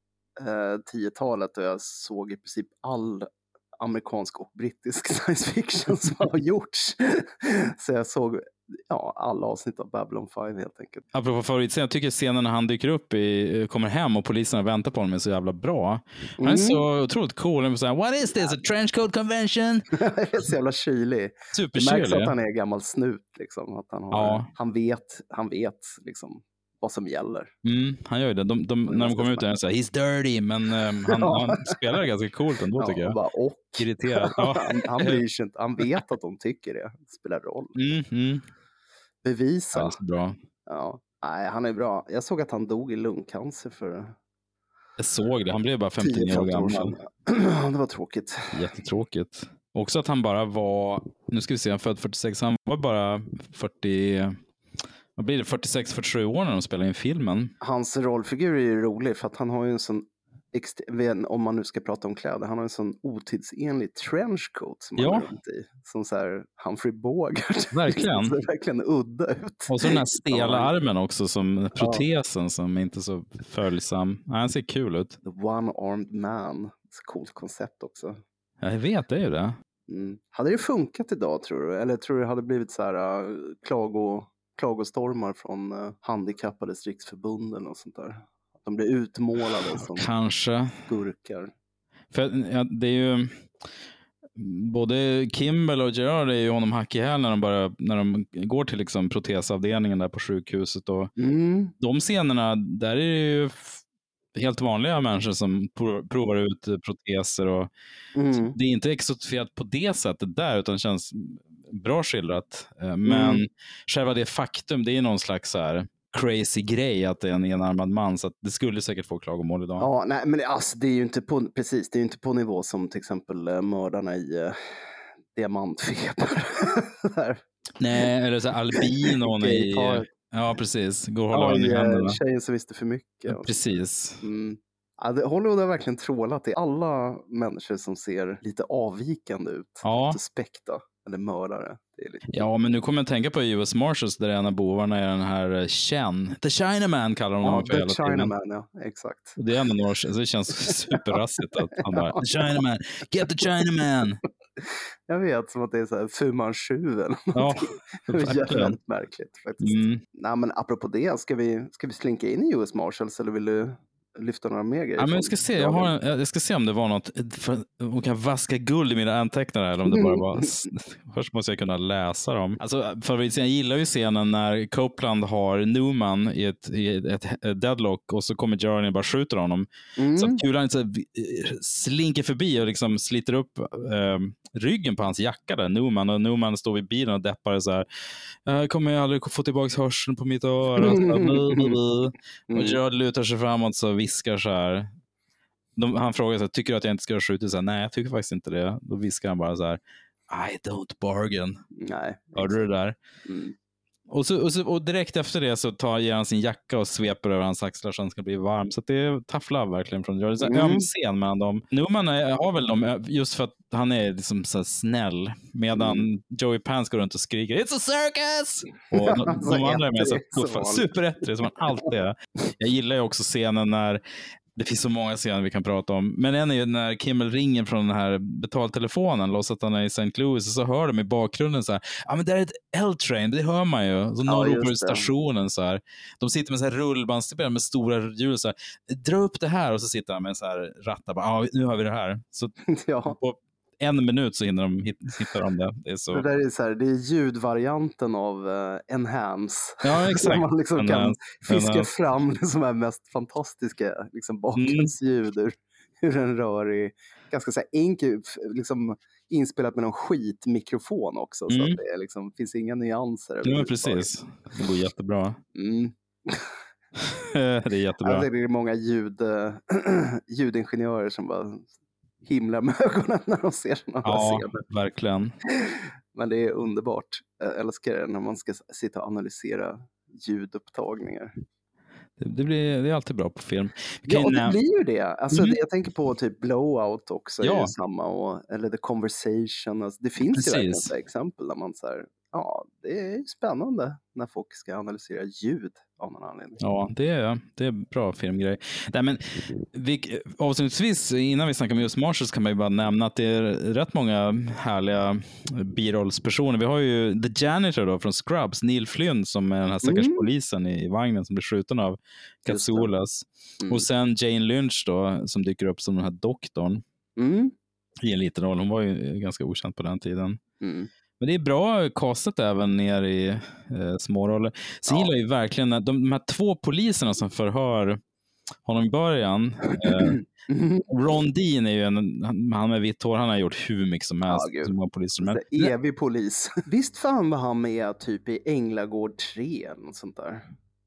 B: 10-talet och jag såg i princip all amerikansk och brittisk science fiction som har gjorts. Så jag såg alla avsnitt av Babylon 5 helt enkelt.
A: Apropå favoritscenen, jag tycker scenen när han dyker upp kommer hem och poliserna väntar på honom är så jävla bra. Han är så otroligt cool. Han säger, what is this? A trench coat convention?
B: Det är så jävla kylig.
A: Superkylig.
B: Det märks att han är gammal snut liksom. Att han vet liksom vad som gäller.
A: Han gör ju det. När de kommer ut och säger he's dirty, men han spelar ganska coolt ändå tycker jag.
B: Och
A: irriterad.
B: Han bryr sig inte. Han vet att de tycker det. Det spelar roll. Bevisa.
A: Ja, bra.
B: Ja. Nej, han är bra. Jag såg att han dog i lungcancer för...
A: Jag såg det. Han blev bara 59 år gammal.
B: Det var tråkigt.
A: Jättetråkigt. Också att han bara var... Nu ska vi se, han född 46. Han var bara 40... Vad blir det? 46-47 år när de spelar in filmen.
B: Hans rollfigur är ju rolig för att han har ju en sån, om man nu ska prata om kläder, han har en sån otidsenlig trenchcoat som han har runt i. Som så här Humphrey Bogart.
A: Verkligen.
B: Det ser verkligen udda ut.
A: Och så den här stela armen också, som protesen som är inte så följsam. Han ser kul ut.
B: The One-Armed Man. Så coolt koncept också.
A: Jag vet, det är ju det.
B: Hade det funkat idag tror du? Eller tror du det hade blivit så här klagostormar från handikappades riksförbunden och sånt där? De blir utmålade som
A: kanske
B: skurkar.
A: För det är ju både Kimball och Gerard är ju honom hack i häl när de går till liksom protesavdelningen där på sjukhuset och de scenerna där är det ju helt vanliga människor som provar ut proteser och det är inte exotifierat på det sättet där, utan det känns bra skildrat. Men själva det faktum, det är någon slags så här crazy grej att det är en enarmad man, så att det skulle säkert få klagomål idag.
B: Ja, nej, men alltså, det är ju inte på, precis, det är ju inte på nivå som till exempel mördarna i Diamantfeber.
A: Nej, eller så albinon i... Ja, precis. Går och håller i händerna.
B: Tjejen som visste för mycket.
A: Ja, precis.
B: Ja, Hollywood har verkligen trålat i alla människor som ser lite avvikande ut. Suspekta eller mördare. Det är lite...
A: Ja, men nu kommer jag tänka på US Marshals där en av bovarna är den här Chen. The Chinaman kallar de honom för hela tiden.
B: The Chinaman, ja. Exakt.
A: Och det är ändå några, så det känns superrassigt att han bara, The Chinaman, get the Chinaman.
B: Jag vet, som att det är så här Fu Manchu eller
A: ja,
B: det är jävligt märkligt faktiskt. Nej, men apropå det, ska vi slinka in i US Marshals eller vill du lyfta några mer grejer?
A: Ja, men jag ska se, jag ska se om det var något, om kan vaska guld i mina anteckningar eller om det bara var, först måste jag kunna läsa dem. Alltså, jag gillar ju scenen när Copeland har Newman i ett deadlock och så kommer Gerard och bara skjuter honom. Så att kulan slinker förbi och liksom sliter upp ryggen på hans jacka där, Newman, och Newman står vid bilen och deppar så här, kommer jag aldrig få tillbaka hörseln på mitt öra. Och Gerard lutar sig framåt så viskar så här. Han frågar så här, tycker du att jag inte ska skjuta? Så här, nej, jag tycker faktiskt inte det. Då viskar han bara så här, I don't bargain.
B: Nej.
A: Hörde du det där? Och direkt efter det så ger han sin jacka och sveper över hans axlar så han ska bli varm. Så det är tough love verkligen från George. Det är en scen mellan dem. Newman har väl dem just för att han är liksom så snäll. Medan Joey Pants går runt och skriker It's a circus! Och de andra är med så tuffa. Superättrig som han alltid är. Jag gillar ju också scenen när det finns så många scener vi kan prata om. Men en är ju när Kimmel ringer från den här betaltelefonen, låtsas att han är i St. Louis, och så hör de i bakgrunden så här, men det är ett L-train, det hör man ju. Så någon ropar i stationen så här. De sitter med så här rullbandspelare med stora hjul så här, dra upp det här, och så sitter han med så här rattar, nu har vi det här. Så på 1 minut så hinner de hitta dem det. Det är så.
B: Det där är så här, det är ljudvarianten av Enhance.
A: Ja, exakt.
B: Man liksom kan fiska fram det som är mest fantastiska liksom bakgrundsljud ur en rörig, ganska så här enkel, liksom inspelat med någon skitmikrofon också. Så att det liksom, finns inga nyanser.
A: Ja, precis. Det går jättebra. Det är jättebra.
B: Alltså, det är många ljudingenjörer som bara himlar med ögonen när de ser sådana scener. Ja,
A: verkligen.
B: Men det är underbart. Jag älskar det när man ska sitta och analysera ljudupptagningar.
A: Det är alltid bra på film.
B: Ja, det blir ju det. Alltså, jag tänker på typ Blowout också. Ja. Är samma, eller The Conversation. Alltså, det finns ju ett exempel där man så här, det är spännande när folk ska analysera ljud av någon anledning.
A: Ja, det är bra filmgrej. Nej, men avslutningsvis, innan vi snackar med just Marshalls, kan man ju bara nämna att det är rätt många härliga birollspersoner. Vi har ju The Janitor då från Scrubs, Neil Flynn, som är den här stackars polisen i vagnen som blir skjuten av Katsoulas. Och sen Jane Lynch då, som dyker upp som den här doktorn i en liten roll. Hon var ju ganska okänd på den tiden. Men det är bra castat även ner i små roller. Sen gillar jag ju verkligen de här 2 poliserna som förhör honom i början. Ron Dean är ju han med vitt hår, han har gjort hur mycket som helst. Som poliser.
B: Evig polis. Visst fan var han med typ i Änglagård 3 eller något sånt där?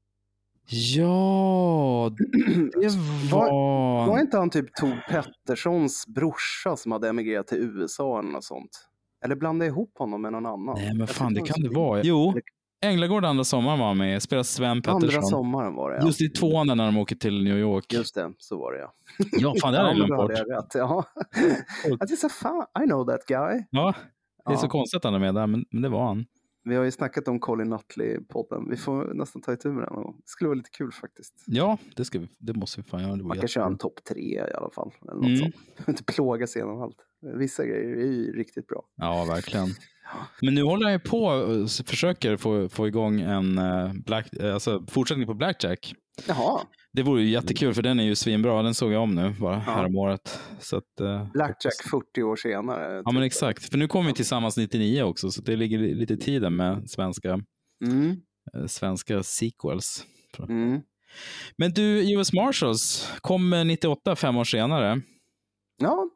A: Ja, det
B: var inte han typ Tove Petterssons brorsa som hade emigrerat till USA eller något sånt? Eller blanda ihop honom med någon annan?
A: Nej, men fan, det kan det vara. Jo, Änglagård andra sommaren var med. Spelar Sven Pettersson.
B: Andra sommaren var det,
A: Just i 2 när de åker till New York.
B: Just det, så var det,
A: Ja, fan, det är glömt bort.
B: Att det så fan, I know that guy.
A: Ja, det är så konstigt att han är med där, men det var han.
B: Vi har ju snackat om Colin Nutley-podden. Vi får nästan ta itu med den. Det skulle vara lite kul faktiskt.
A: Ja, det måste vi fan göra.
B: Man kan köra en topp 3 i alla fall. Eller något sånt. Inte plåga sig igenom allt. Vissa grejer är ju riktigt bra.
A: Ja, verkligen. Men nu håller jag på och försöker få igång en fortsättning på Blackjack.
B: Jaha.
A: Det vore ju jättekul, för den är ju svinbra. Den såg jag om nu bara här om året. Så att,
B: Blackjack 40 år senare.
A: Ja, men exakt. För nu kommer vi tillsammans 99 också. Så det ligger lite i tiden med svenska sequels. Men du, US Marshals kom 98, 5 år senare.
B: Ja.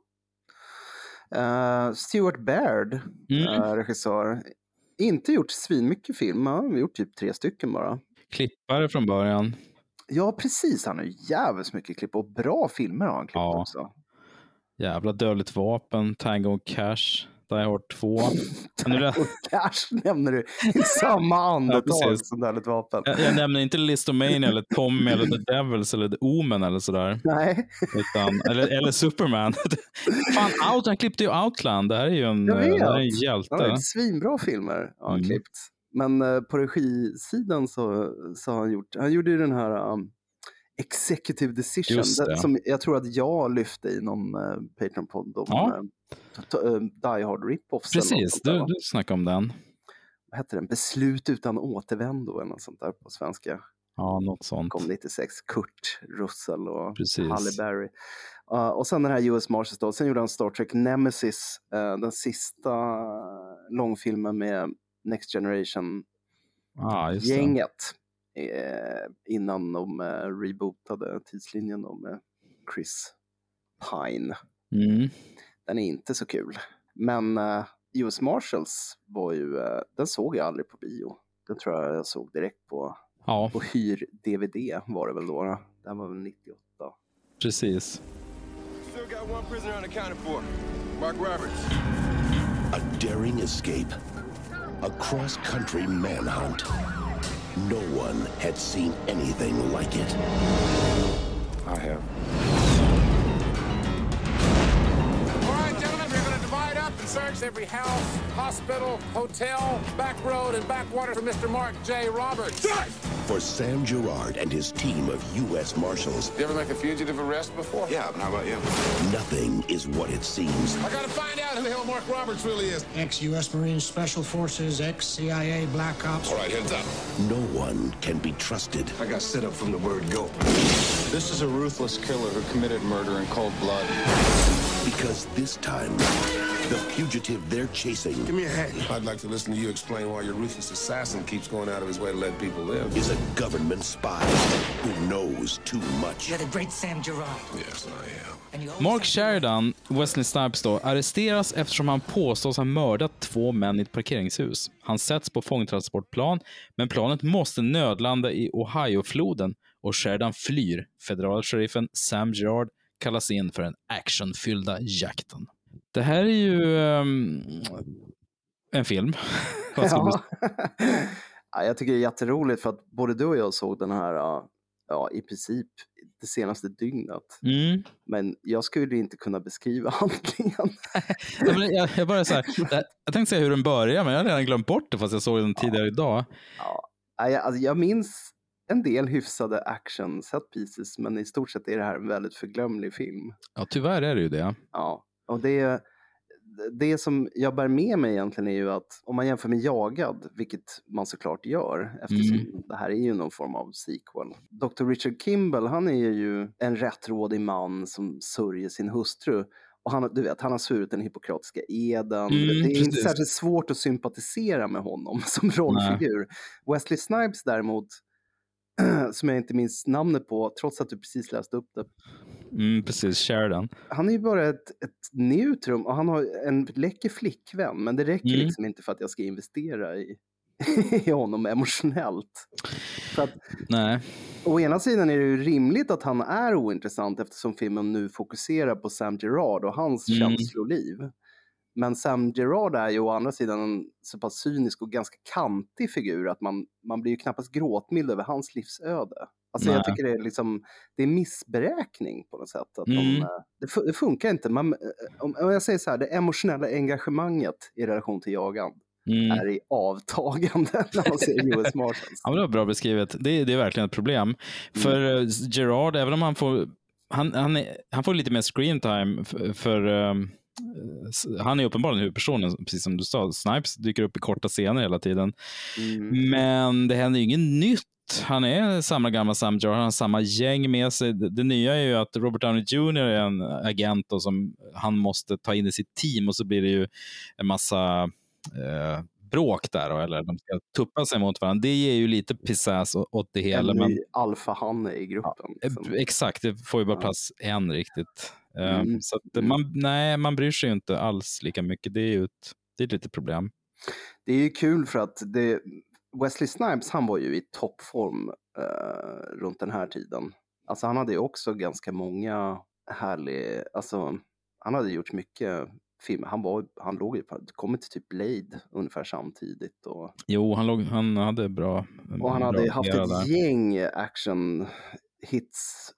B: Stuart Baird, regissör. Inte gjort svinmycket film. Han har gjort typ 3 stycken bara.
A: Klippare från början.
B: Ja, precis. Han har jävligt mycket klipp och bra filmer har han klippt också.
A: Jävla Dödligt vapen, Tango och Cash, Die Hard 2.
B: Cash nämner du i samma andetag som Dödligt vapen.
A: Jag nämner inte Listomania eller Tommy eller The Devils eller The Omen eller sådär.
B: Nej.
A: Eller Superman. Fan, han klippte ju Outland. Det här är ju en hjälte.
B: Ja, svinbra filmer har han klippt. Men på regisidan så har han gjorde ju den här Executive Decision som jag tror att jag lyfte i någon Patreon-podd om Die Hard Rip-Offs.
A: Precis, du snackade om den.
B: Vad heter den? Beslut utan återvändo eller något sånt där på svenska.
A: Ja, något sånt.
B: Kom 96, Kurt Russell och Halle Berry. Och sen den här US Marshals då. Sen gjorde han Star Trek Nemesis, den sista långfilmen med Next Generation-gänget. Innan de rebootade tidslinjen med Chris Pine. Den är inte så kul. Men US Marshals var ju, den såg jag aldrig på bio. Den tror jag såg direkt på hyr-DVD var det väl då. Den var väl 98.
A: Precis.
C: Still got one prisoner unaccounted for. Mark Roberts.
D: A daring escape. A cross-country manhunt. No one had seen anything like it.
C: I have. All right, gentlemen, we're going to divide up and search every house, hospital, hotel, back road, and backwater for Mr. Mark J. Roberts.
D: For Sam Gerard and his team of U.S. Marshals,
C: You ever make a fugitive arrest before? Yeah, but how about you?
D: nothing is what it seems.
C: I got to find out who the hell Mark Roberts really is.
E: Ex-U.S. Marines Special Forces, ex-CIA Black Ops.
C: All right, heads up.
D: No one can be trusted.
C: I got set up from the word go. This is a ruthless killer who committed murder in cold blood.
D: Because this time, the fugitive they're chasing
C: Give me a hand. I'd like to listen to you explain why your ruthless assassin keeps going out of his way to let people live.
D: is a government spy who knows too much.
F: You're the great Sam Gerard.
C: Yes, I am.
F: And you always
A: Mark
F: have-
A: Sheridan, Wesley Snipes då, arresteras eftersom han påstås ha mördat 2 män i ett parkeringshus. Han sätts på fångtransportplan, men planet måste nödlanda i Ohio-floden och Sheridan flyr. Federalsheriffen Sam Gerard kallas in för den actionfyllda jakten. Det här är ju en film. Vad ska
B: Ja. Ja, jag tycker det är jätteroligt för att både du och jag såg den här i princip det senaste dygnet.
A: Mm.
B: Men jag skulle inte kunna beskriva handlingen.
A: Ja, men jag bara så här, jag tänkte säga hur den börjar, men jag har redan glömt bort det fast jag såg den tidigare idag.
B: Jag minns en del hyfsade action set pieces, men i stort sett är det här en väldigt förglömlig film.
A: Ja, tyvärr är det ju det.
B: Ja, och det som jag bär med mig egentligen är ju att om man jämför med Jagad, vilket man såklart gör eftersom det här är ju någon form av sequel. Dr. Richard Kimball, han är ju en rättrådig man som sörjer sin hustru. Och han har svurit den hippokratiska eden. Det är inte
A: precis.
B: särskilt svårt att sympatisera med honom som rollfigur. Wesley Snipes däremot, som jag inte minns namnet på, trots att du precis läste upp det.
A: Precis, Sheridan.
B: Han är ju bara ett neutrum och han har en läcker flickvän, men det räcker liksom inte för att jag ska investera i honom emotionellt. För att,
A: Nej.
B: å ena sidan är det ju rimligt att han är ointressant eftersom filmen nu fokuserar på Sam Gerard och hans känsloliv. Men Sam Gerard är ju å andra sidan en så pass cynisk och ganska kantig figur att man blir ju knappast gråtmild över hans livsöde. Alltså jag tycker det är missberäkning på något sätt. Att det funkar inte. Om jag säger så här, det emotionella engagemanget i relation till Jagan är i avtagande när man ser US Marshals.
A: Ja, det var bra beskrivet. Det är verkligen ett problem. För Gerard, även om han får lite mer screen time för han är uppenbarligen huvudpersonen, precis som du sa. Snipes dyker upp i korta scener hela tiden. Men det händer ju inget nytt. Han är samma gamla Sam Gerard, han har samma gäng med sig. Det nya är ju att Robert Downey Jr. är en agent och som han måste ta in i sitt team, och så blir det ju en massa bråk där, eller de ska tuppa sig mot varandra. Det ger ju lite pizzazz åt det hela. Men
B: alfahanne i gruppen.
A: Liksom. Exakt, det får ju bara plats en riktigt. Så att man bryr sig ju inte alls lika mycket. Det är ett litet problem.
B: Det är ju kul för att Wesley Snipes, han var ju i toppform runt den här tiden. Alltså han hade ju också ganska många härliga, alltså han hade gjort mycket filmer. Han låg ju kommit till typ Blade ungefär samtidigt.
A: Jo, han hade bra.
B: Och han hade haft ett gäng action hits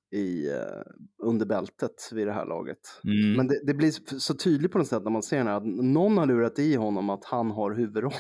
B: under bältet vid det här laget. Men det blir så tydligt på något sätt när man ser att någon har lurat i honom att han har huvudrollen.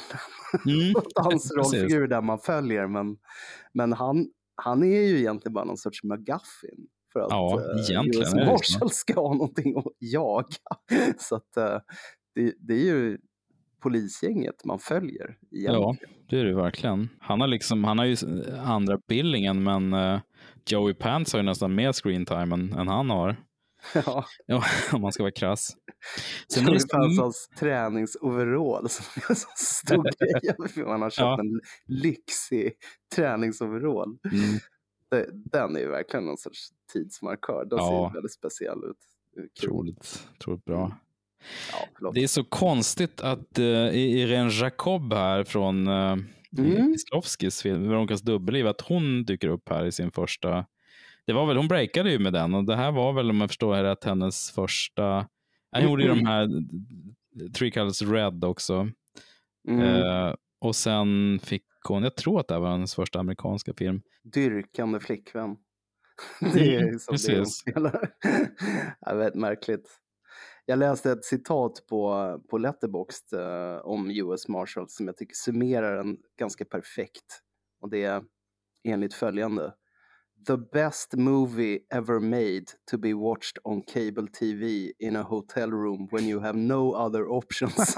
B: Hans rollfigur där man följer. Men han är ju egentligen bara någon sorts MacGuffin. För att US Marshal ska ha någonting att jaga. Så att det är ju polisgänget man följer egentligen.
A: Ja, det är det verkligen. Han har ju andra billingen, men Joey Pants har ju nästan mer screen time än han har. Ja, om man ska vara krass.
B: Sen Joey Pants träningsoverall som är så stor grej. Man har köpt en lyxig träningsoverall. Den är ju verkligen någon sorts tidsmarkör. Den ser väldigt speciell ut.
A: Otroligt bra. Det är så konstigt att Irene Jacob här från Kieslowskis film Veronicas dubbelliv, att hon dyker upp här i sin första. Det var väl, hon breakade ju med den, och det här var väl, om jag förstår här, att hennes första. Jag gjorde ju de här Three Colors Red också. Och sen fick hon, jag tror att det var hennes första amerikanska film.
B: Dyrkande flickvän. Det är liksom det hon
A: precis.
B: spelar. Jag vet, märkligt. Jag läste ett citat på Letterboxd om US Marshals som jag tycker summerar den ganska perfekt. Och det är enligt följande. The best movie ever made to be watched on cable TV in a hotel room when you have no other options.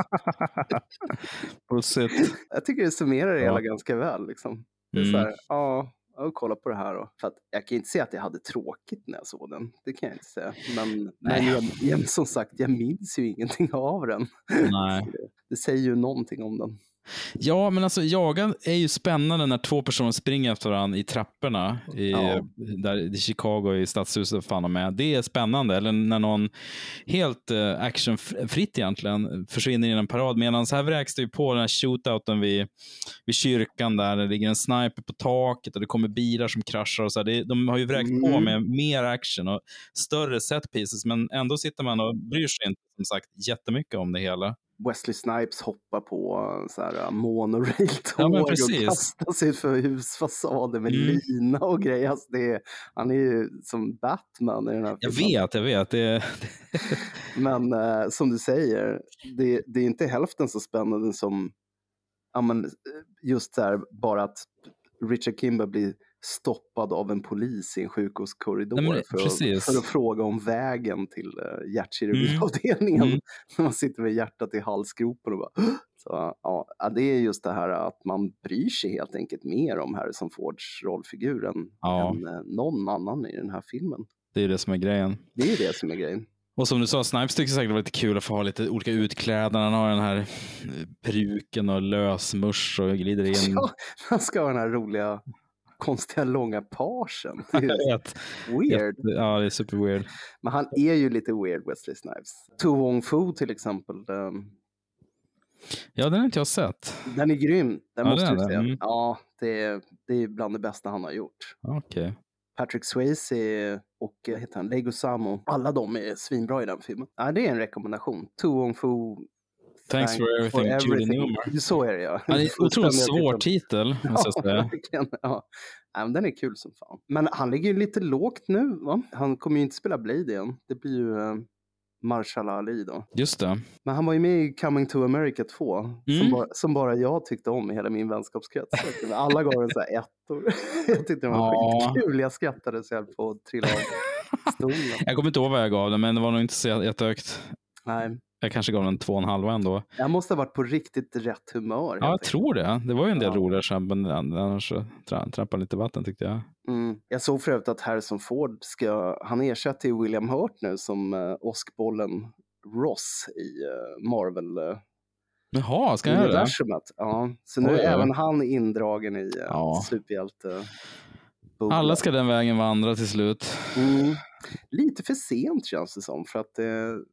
B: Jag tycker det summerar det hela ganska väl. Liksom. Det är så här, jag kollar på det här då. För att jag kan inte säga att jag hade tråkigt när jag såg den. Det kan jag inte säga. Men som sagt, jag minns ju ingenting av den.
A: Nej.
B: Det säger ju någonting om den.
A: Ja, men alltså jagan är ju spännande när två personer springer efter varandra i trapporna där i Chicago i stadshuset fan med. Det är spännande. Eller när någon helt actionfritt egentligen försvinner i en parad. Medan så här vräks det ju på den här shootouten vid kyrkan där det ligger en sniper på taket och det kommer bilar som kraschar och så här. De har ju vräkt på med mer action och större set pieces, men ändå sitter man och bryr sig inte som sagt jättemycket om det hela.
B: Wesley Snipes hoppar på så här monorail-tåg och kastar sig för husfasader med lina och grejer. Alltså han är ju som Batman i den här filmen.
A: Jag vet.
B: Men som du säger, det är inte hälften så spännande som just där bara att Richard Kimber blir stoppad av en polis i en sjukhuskorridor för att fråga om vägen till hjärtkirurgiavdelningen när man sitter med hjärtat i halsgropen och bara så, det är just det här att man bryr sig helt enkelt mer om Harrison Fords rollfigur än någon annan i den här filmen.
A: Det är det som är grejen.
B: Det är det som är grejen.
A: Och som du sa, Snipes tycker säkert det var lite kul att få ha lite olika utklädnader. Han har den här peruken och lösmurs och glider in.
B: Ja, han ska ha den här roliga konstiga långa parsen. Det är weird.
A: Ja, det är super weird.
B: Men han är ju lite weird, Wesley Snipes. To Wong Fu till exempel.
A: Ja, den har inte jag sett.
B: Den är grym. Den måste du se.
A: Mm.
B: Ja, det är bland det bästa han har gjort.
A: Okej.
B: Patrick Swayze och heter han Leguizamo. Alla de är svinbra i den filmen. Ja, det är en rekommendation. To Wong Fu.
A: Thanks for everything. Julie Newmar.
B: Så är det, ja.
A: Det är en otroligt svår titel, måste jag säga.
B: Ja, men den är kul som fan. Men han ligger ju lite lågt nu, va? Han kommer ju inte spela Blade igen. Det blir ju Mahershala Ali då.
A: Just det.
B: Men han var ju med i Coming to America 2. Som bara jag tyckte om i hela min vänskapskrets. Alla gav den så här ettor. Jag tyckte det var skitkul. Jag skrattade så här på att trilla av stolen.
A: Jag kommer inte ihåg vad jag gav den, men det var nog inte så jättehögt.
B: Nej.
A: Jag kanske gav den 2,5 ändå.
B: Jag måste ha varit på riktigt rätt humör.
A: Ja, jag tror det. Det var ju en del roliga skämt, annars trampade lite vatten tyckte jag.
B: Jag såg för övrigt att Harrison Ford han ersätter ju William Hurt nu som åskbollen Ross i Marvel.
A: Jaha, ska jag göra det?
B: Ja, så nu är även han indragen i superhjälte.
A: Alla ska den vägen vandra till slut.
B: Lite för sent känns det som, för att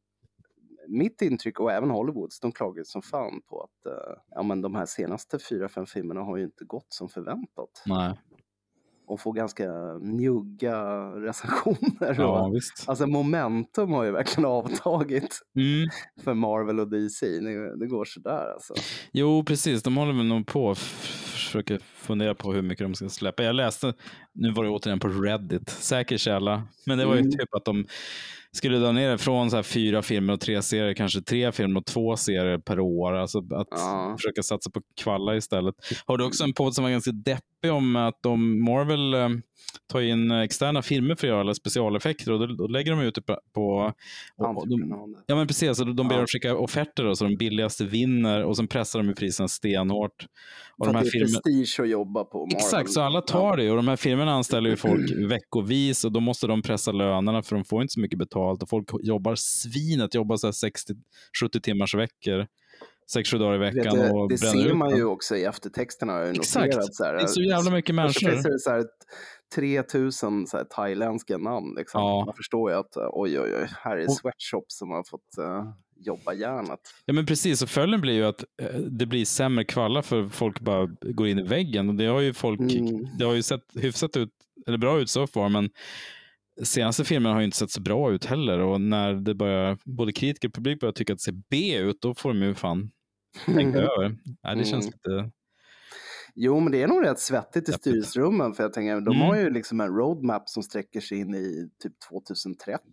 B: mitt intryck och även Hollywoods, de klagar som fan på att men de här senaste 4-5 filmerna har ju inte gått som förväntat.
A: Nej.
B: Och får ganska njugga recensioner.
A: Ja, visst.
B: Alltså momentum har ju verkligen avtagit för Marvel och DC. Det går sådär alltså.
A: Jo, precis. De håller väl nog på att försöka fundera på hur mycket de ska släppa. Jag läste, nu var det återigen på Reddit, säker källa. Men det var ju typ att de skulle dra ner från så här 4 filmer och 3 serier, kanske 3 filmer och 2 serier per år. Alltså att försöka satsa på kvalla istället. Har du också en podd som var ganska deppig om att Marvel tar in externa filmer för att göra alla specialeffekter och då lägger de ut det på ja men precis, så de ber dem skicka offerter då, så de billigaste vinner och sen pressar de i priserna stenhårt. Och
B: de här det är prestige att jobba på Marvel.
A: Exakt, så alla tar det och de här filmerna anställer ju folk veckovis och då måste de pressa lönerna för de får inte så mycket betalt och folk jobbar jobbar så här 60-70 timmars veckor. 6-7 dagar i veckan.
B: Det ser man ju också i eftertexterna.
A: Exakt, så här, det är så jävla mycket människor.
B: Det finns så här 3000 så här thailändska namn. Liksom. Man förstår ju att oj, här är sweatshop som har fått jobba järnet. Ja
A: men precis, och följden blir ju att det blir sämre kvalla för folk bara går in i väggen. Och det har ju det har ju sett hyfsat ut, eller bra ut så far, men senaste filmen har ju inte sett så bra ut heller och när det börjar, både kritiker och publik börjar tycka att det ser B ut, då får de ju fan tänka över. Nej, det känns lite
B: Jo, men det är nog rätt svettigt i styrelserummen, för jag tänker, de har ju liksom en roadmap som sträcker sig in i typ 2030.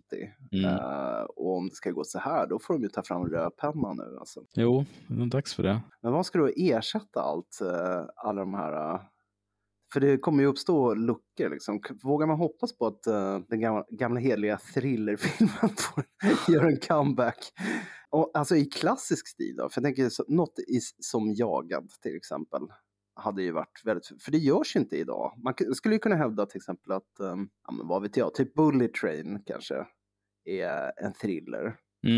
B: Och om det ska gå så här, då får de ju ta fram rödpennan nu. Alltså.
A: Jo, det är dags för det.
B: Men vad ska då ersätta alla de här... För det kommer ju uppstå luckor. Liksom. Vågar man hoppas på att den gamla heliga thrillerfilmen får göra en comeback? Och, alltså i klassisk stil då. För jag tänker något som Jagad till exempel hade ju varit väldigt... För det görs inte idag. Man skulle ju kunna hävda till exempel att, ja, men vad vet jag, typ Bullet Train kanske är en thriller.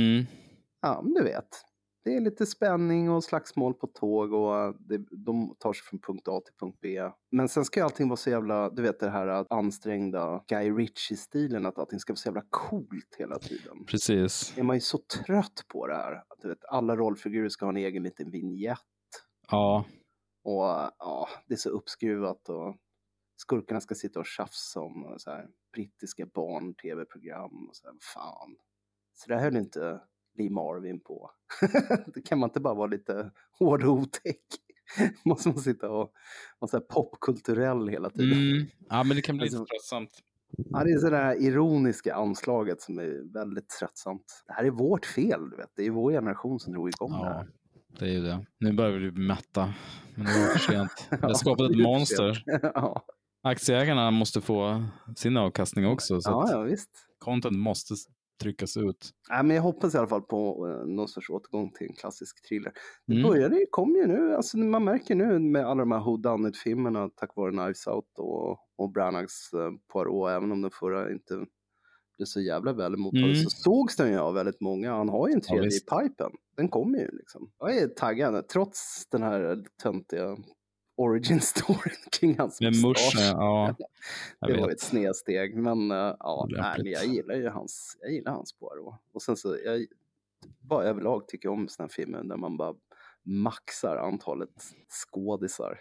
B: Ja, men du vet. Det är lite spänning och slagsmål på tåg och de tar sig från punkt A till punkt B. Men sen ska allting vara så jävla, du vet det här ansträngda Guy Ritchie-stilen, att allting ska vara så jävla coolt hela tiden.
A: Precis.
B: Är man ju så trött på det här. Att, du vet, alla rollfigurer ska ha en egen liten vignett.
A: Ja.
B: Och ja, det är så uppskruvat och skurkarna ska sitta och tjafsa om så här brittiska barn-tv-program och så här, fan. Så det höll inte Lee Marvin på. Det kan man inte bara vara lite hård och otäck. Måste man sitta och vara så här popkulturell hela tiden.
A: Ja, men det kan bli lite tröttsamt.
B: Ja, det är så där ironiska anslaget som är väldigt tröttsamt. Det här är vårt fel, du vet. Det är vår generation som drog igång det här.
A: Det är ju det. Nu börjar vi bli mätta. Men det var för sent. Det har skapat ett monster.
B: Ja.
A: Aktieägarna måste få sin avkastning också. Så
B: Ja, visst.
A: Content måste tryckas ut.
B: Nej, men jag hoppas i alla fall på någon sorts återgång till en klassisk thriller. Det kommer ju nu, alltså man märker nu med alla de här whodunit-filmerna tack vare Knives Out och Branaghs Poirot, även om den förra inte blev så jävla väl mottagen, så sågs den ju av väldigt många. Han har ju en tredje i pipen. Den kommer ju liksom. Jag är taggad, trots den här töntiga origin story kring hans mustasch.
A: Ja,
B: det var ett snedsteg, men men jag gillar ju hans Poirot. Och sen så bara överlag tycker jag om såna här filmer där man bara maxar antalet skådisar.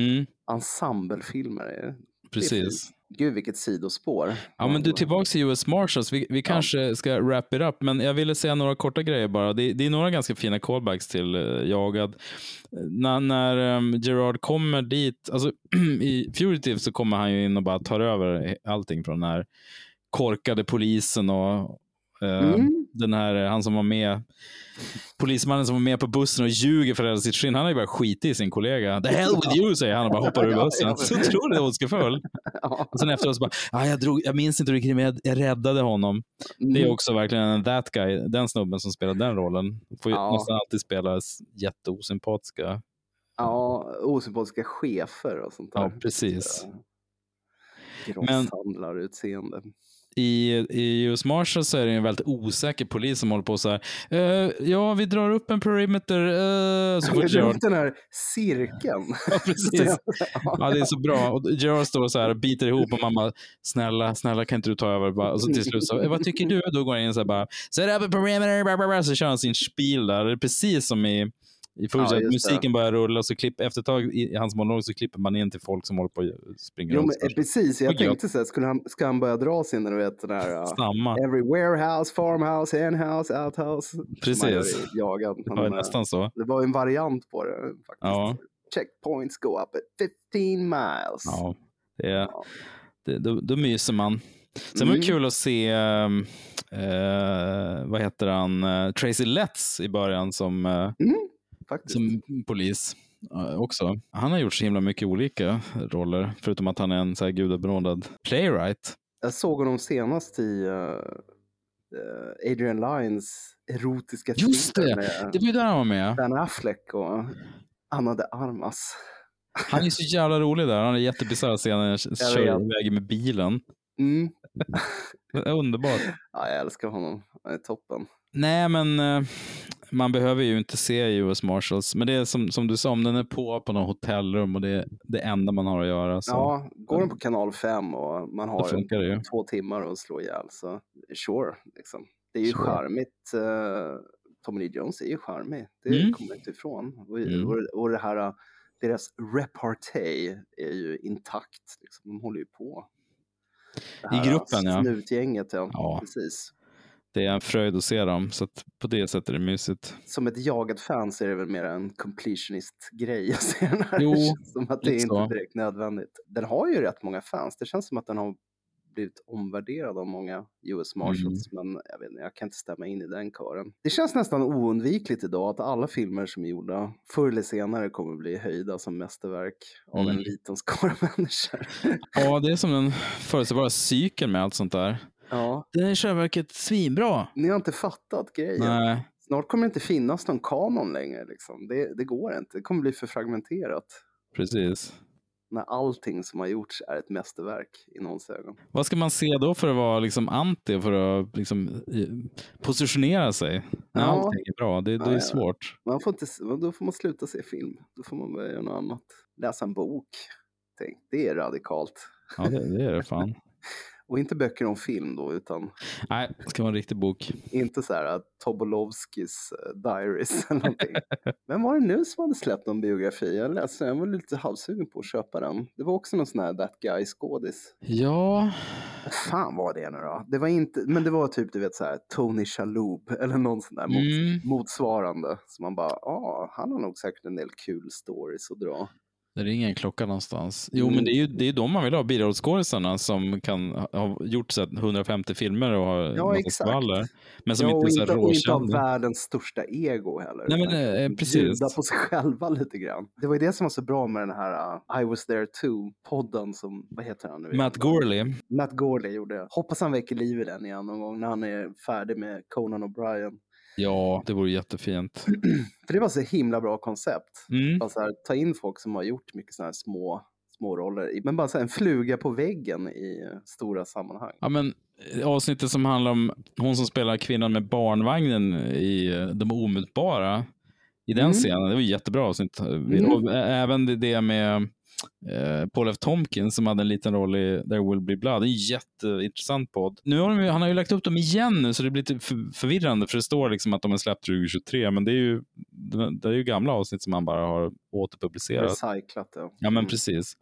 B: Ensemblefilmer är
A: precis.
B: Gud, vilket sidospår.
A: Ja, men du, tillbaka till US Marshals. Vi kanske ska wrap it up, men jag ville säga några korta grejer bara. Det är några ganska fina callbacks till Jagad. När Gerard kommer dit, alltså i Fugitive så kommer han ju in och bara tar över allting från den här korkade polisen och den här, han som var med, polismannen som var med på bussen och ljuger för sitt skinn, han har ju bara skit i sin kollega. The hell with you, säger han och bara hoppar ur bussen. Så tror det ondskefull. Och sen efteråt så bara, jag minns inte riktigt, men jag räddade honom. Det är också verkligen en that guy, den snubben som spelar den rollen. Får ju nästan alltid spela jätteosympatiska.
B: Ja, osympatiska chefer och sånt där.
A: Ja, precis.
B: Grosshandlarutseende.
A: I US Marshals så är det en väldigt osäker polis som håller på så här. Vi drar upp en perimeter. Så
B: vi drar upp den här cirkeln.
A: Ja, precis. Ja, det är så bra. Och Gerard står så här och biter ihop och mamma, snälla kan inte du ta över? Och så till slut så, vad tycker du? Då går han in så här bara, set up a perimeter, så kör han sin spiel där. Det är precis som i musiken börjar rulla och så efter ett tag i hans monolog så klipper man in till folk som håller på att springa runt.
B: Precis, jag tänkte så här, ska han börja dra sin, du vet, den här every warehouse, farmhouse, henhouse, outhouse.
A: Precis.
B: Jagad.
A: Nästan så.
B: Det var en variant på det faktiskt.
A: Ja.
B: Checkpoints go up at 15 miles.
A: Ja, då myser man. Sen var det kul att se vad heter han, Tracy Letts i början som polis också. Han har gjort så himla mycket olika roller, förutom att han är en så här gudabenådad playwright.
B: Jag såg honom senast i Adrian Lynes erotiska film.
A: Just det, det var ju där han var med.
B: Ben Affleck och Ana de Armas. Han
A: är så jävla rolig där. Han är jättebisarr scenen när jag kör iväg med bilen. Det är underbart.
B: Ja, jag älskar honom. Han är toppen.
A: Nej, men man behöver ju inte se US Marshals. Men det är som du sa, om den är på något hotellrum och det är det enda man har att göra. Så.
B: Ja, går den på kanal 5 och man har 2 timmar att slå ihjäl, så sure. Liksom. Det är ju charmigt. Tommy Lee Jones är ju charmig. Det kommer inte ifrån. Och det här, deras repartee är ju intakt. Liksom. De håller ju på.
A: I gruppen,
B: snutgänget, ja. Precis.
A: det är en fröjd att se dem. Så att på det sättet är det mysigt.
B: Som ett jagat fan så är det väl mer en completionist-grej att se den här.
A: Jo,
B: som att det är
A: så.
B: inte direkt nödvändigt. Den har ju rätt många fans. Det känns som att den har blivit omvärderad av många US Marshals. Men jag vet inte, jag kan inte stämma in i den kören. Det känns nästan oundvikligt idag att alla filmer som är gjorda förr eller senare kommer bli höjda som mästerverk av en liten skara människor.
A: Ja, det är som den förutsägbara cykeln med allt sånt där.
B: Ja.
A: Den är i själva verket svinbra.
B: Ni har inte fattat grejen.
A: Nej.
B: Snart kommer det inte finnas någon kanon längre. Liksom. Det går inte. Det kommer bli för fragmenterat.
A: Precis.
B: När allting som har gjorts är ett mästerverk i någons ögon.
A: Vad ska man se då för att vara liksom anti, för att liksom positionera sig när allting är bra? Det är svårt.
B: Man får inte, då får man sluta se film. Då får man börja göra något annat. Läsa en bok. Tänk, det är radikalt.
A: Ja, det är det fan.
B: Och inte böcker om film då, utan...
A: Nej, det ska vara en riktig bok.
B: Inte så här Tobolowskis Diaries eller någonting. Vem var det nu som hade släppt någon biografi? Jag var lite halvsugen på att köpa den. Det var också någon sån här That Guy-skådis.
A: Ja.
B: Vad fan var det nu då? Det var inte... Men det var typ, du vet, så här Tony Shalhoub eller någon sån där motsvarande. Så man bara, han har nog säkert en del kul stories att dra.
A: Det ringer en klocka någonstans. Jo, men det är ju de man vill ha, birollskådisarna som kan ha gjort så 150 filmer och ha festivaler. Men som inte är så råkända. Och inte
B: ha världens största ego heller.
A: Nej, men precis.
B: Bjuda på sig själva lite grann. Det var ju det som var så bra med den här I Was There Too-podden som, vad heter han nu?
A: Matt Gorley.
B: Matt Gorley gjorde det. Hoppas han väcker liv i den igen någon gång när han är färdig med Conan O'Brien.
A: Ja, det vore jättefint.
B: För det var så himla bra koncept. Alltså här, ta in folk som har gjort mycket sådana här små roller. Men bara så här, en fluga på väggen i stora sammanhang.
A: Ja, men avsnittet som handlar om hon som spelar kvinnan med barnvagnen i De omutbara. I den scenen, det var jättebra avsnitt. Och även det med Paul F. Tompkins som hade en liten roll i There Will Be Blood. Det är en jätteintressant podd. Nu har han har ju lagt upp dem igen nu, så det blir lite förvirrande, för det står liksom att de är släppt 2023, men det är ju gamla avsnitt som man bara har återpublicerat.
B: Recyclat, ja.
A: Ja, men precis.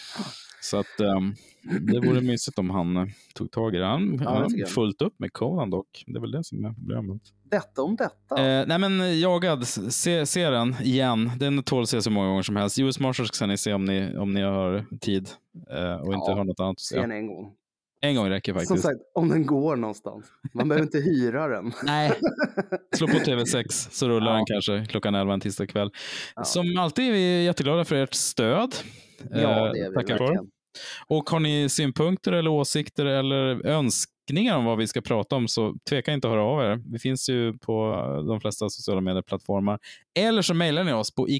A: Så att det vore mysigt om han tog tag i det. Han har fullt upp med Conan dock. Det är väl det som är problemet.
B: Detta om detta.
A: Nej, men jagad. Se den igen. Den tål att se så många gånger som helst. US Marshals ska ni se om ni har tid och inte har något annat att se.
B: Se den en gång.
A: En gång räcker faktiskt.
B: Som sagt, om den går någonstans. Man behöver inte hyra den.
A: Nej, slå på TV6 så rullar den kanske klockan 11 en tisdag kväll. Som alltid är vi jätteglada för ert stöd.
B: Ja, det är vi verkligen.
A: Och har ni synpunkter eller åsikter eller önskningar om vad vi ska prata om, så tveka inte att höra av er. Vi finns ju på de flesta sociala medieplattformar. Eller så mejlar ni oss på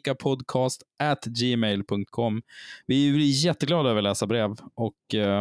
A: icapodcast@gmail.com. Vi blir jätteglada över att läsa brev och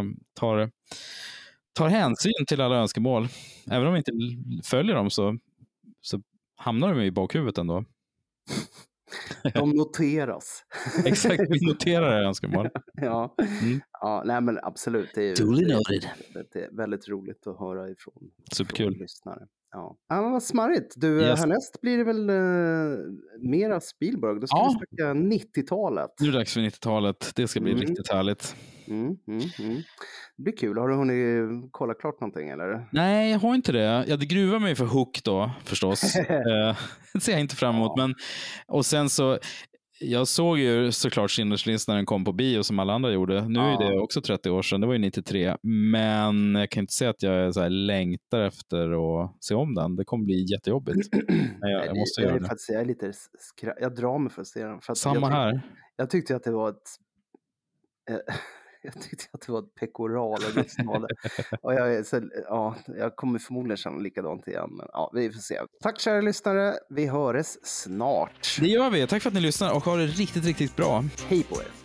A: tar hänsyn till alla önskemål. Även om vi inte följer dem så hamnar de i bakhuvudet ändå.
B: De noteras.
A: Exakt, vi noterar det önskemål.
B: Ja, nej men absolut. Det är väldigt roligt att höra ifrån lyssnare. Ja, men vad smarrigt. Du, härnäst blir det väl mera Spielberg. Då ska vi snacka 90-talet.
A: Nu är det dags för 90-talet. Det ska bli riktigt härligt.
B: Det blir kul. Har du hunnit kolla klart någonting eller?
A: Nej, jag har inte det. Det gruvar mig för Hook då, förstås. Det ser jag inte fram emot. Men, och sen så, jag såg ju såklart Schindler's List när den kom på bio som alla andra gjorde. Nu är det också 30 år sedan, det var ju 93. Men jag kan inte säga att jag så här längtar efter att se om den. Det kommer bli jättejobbigt. Men jag måste göra det.
B: Jag är lite jag drar mig för att se den. För att
A: samma här.
B: Jag tyckte att det var ett... Jag tyckte att det var ett pekoral och jag kommer förmodligen känna likadant igen. Men vi får se. Tack kära lyssnare, vi hörs snart.
A: Det gör vi, tack för att ni lyssnar och har det riktigt, riktigt bra.
B: Hej på er.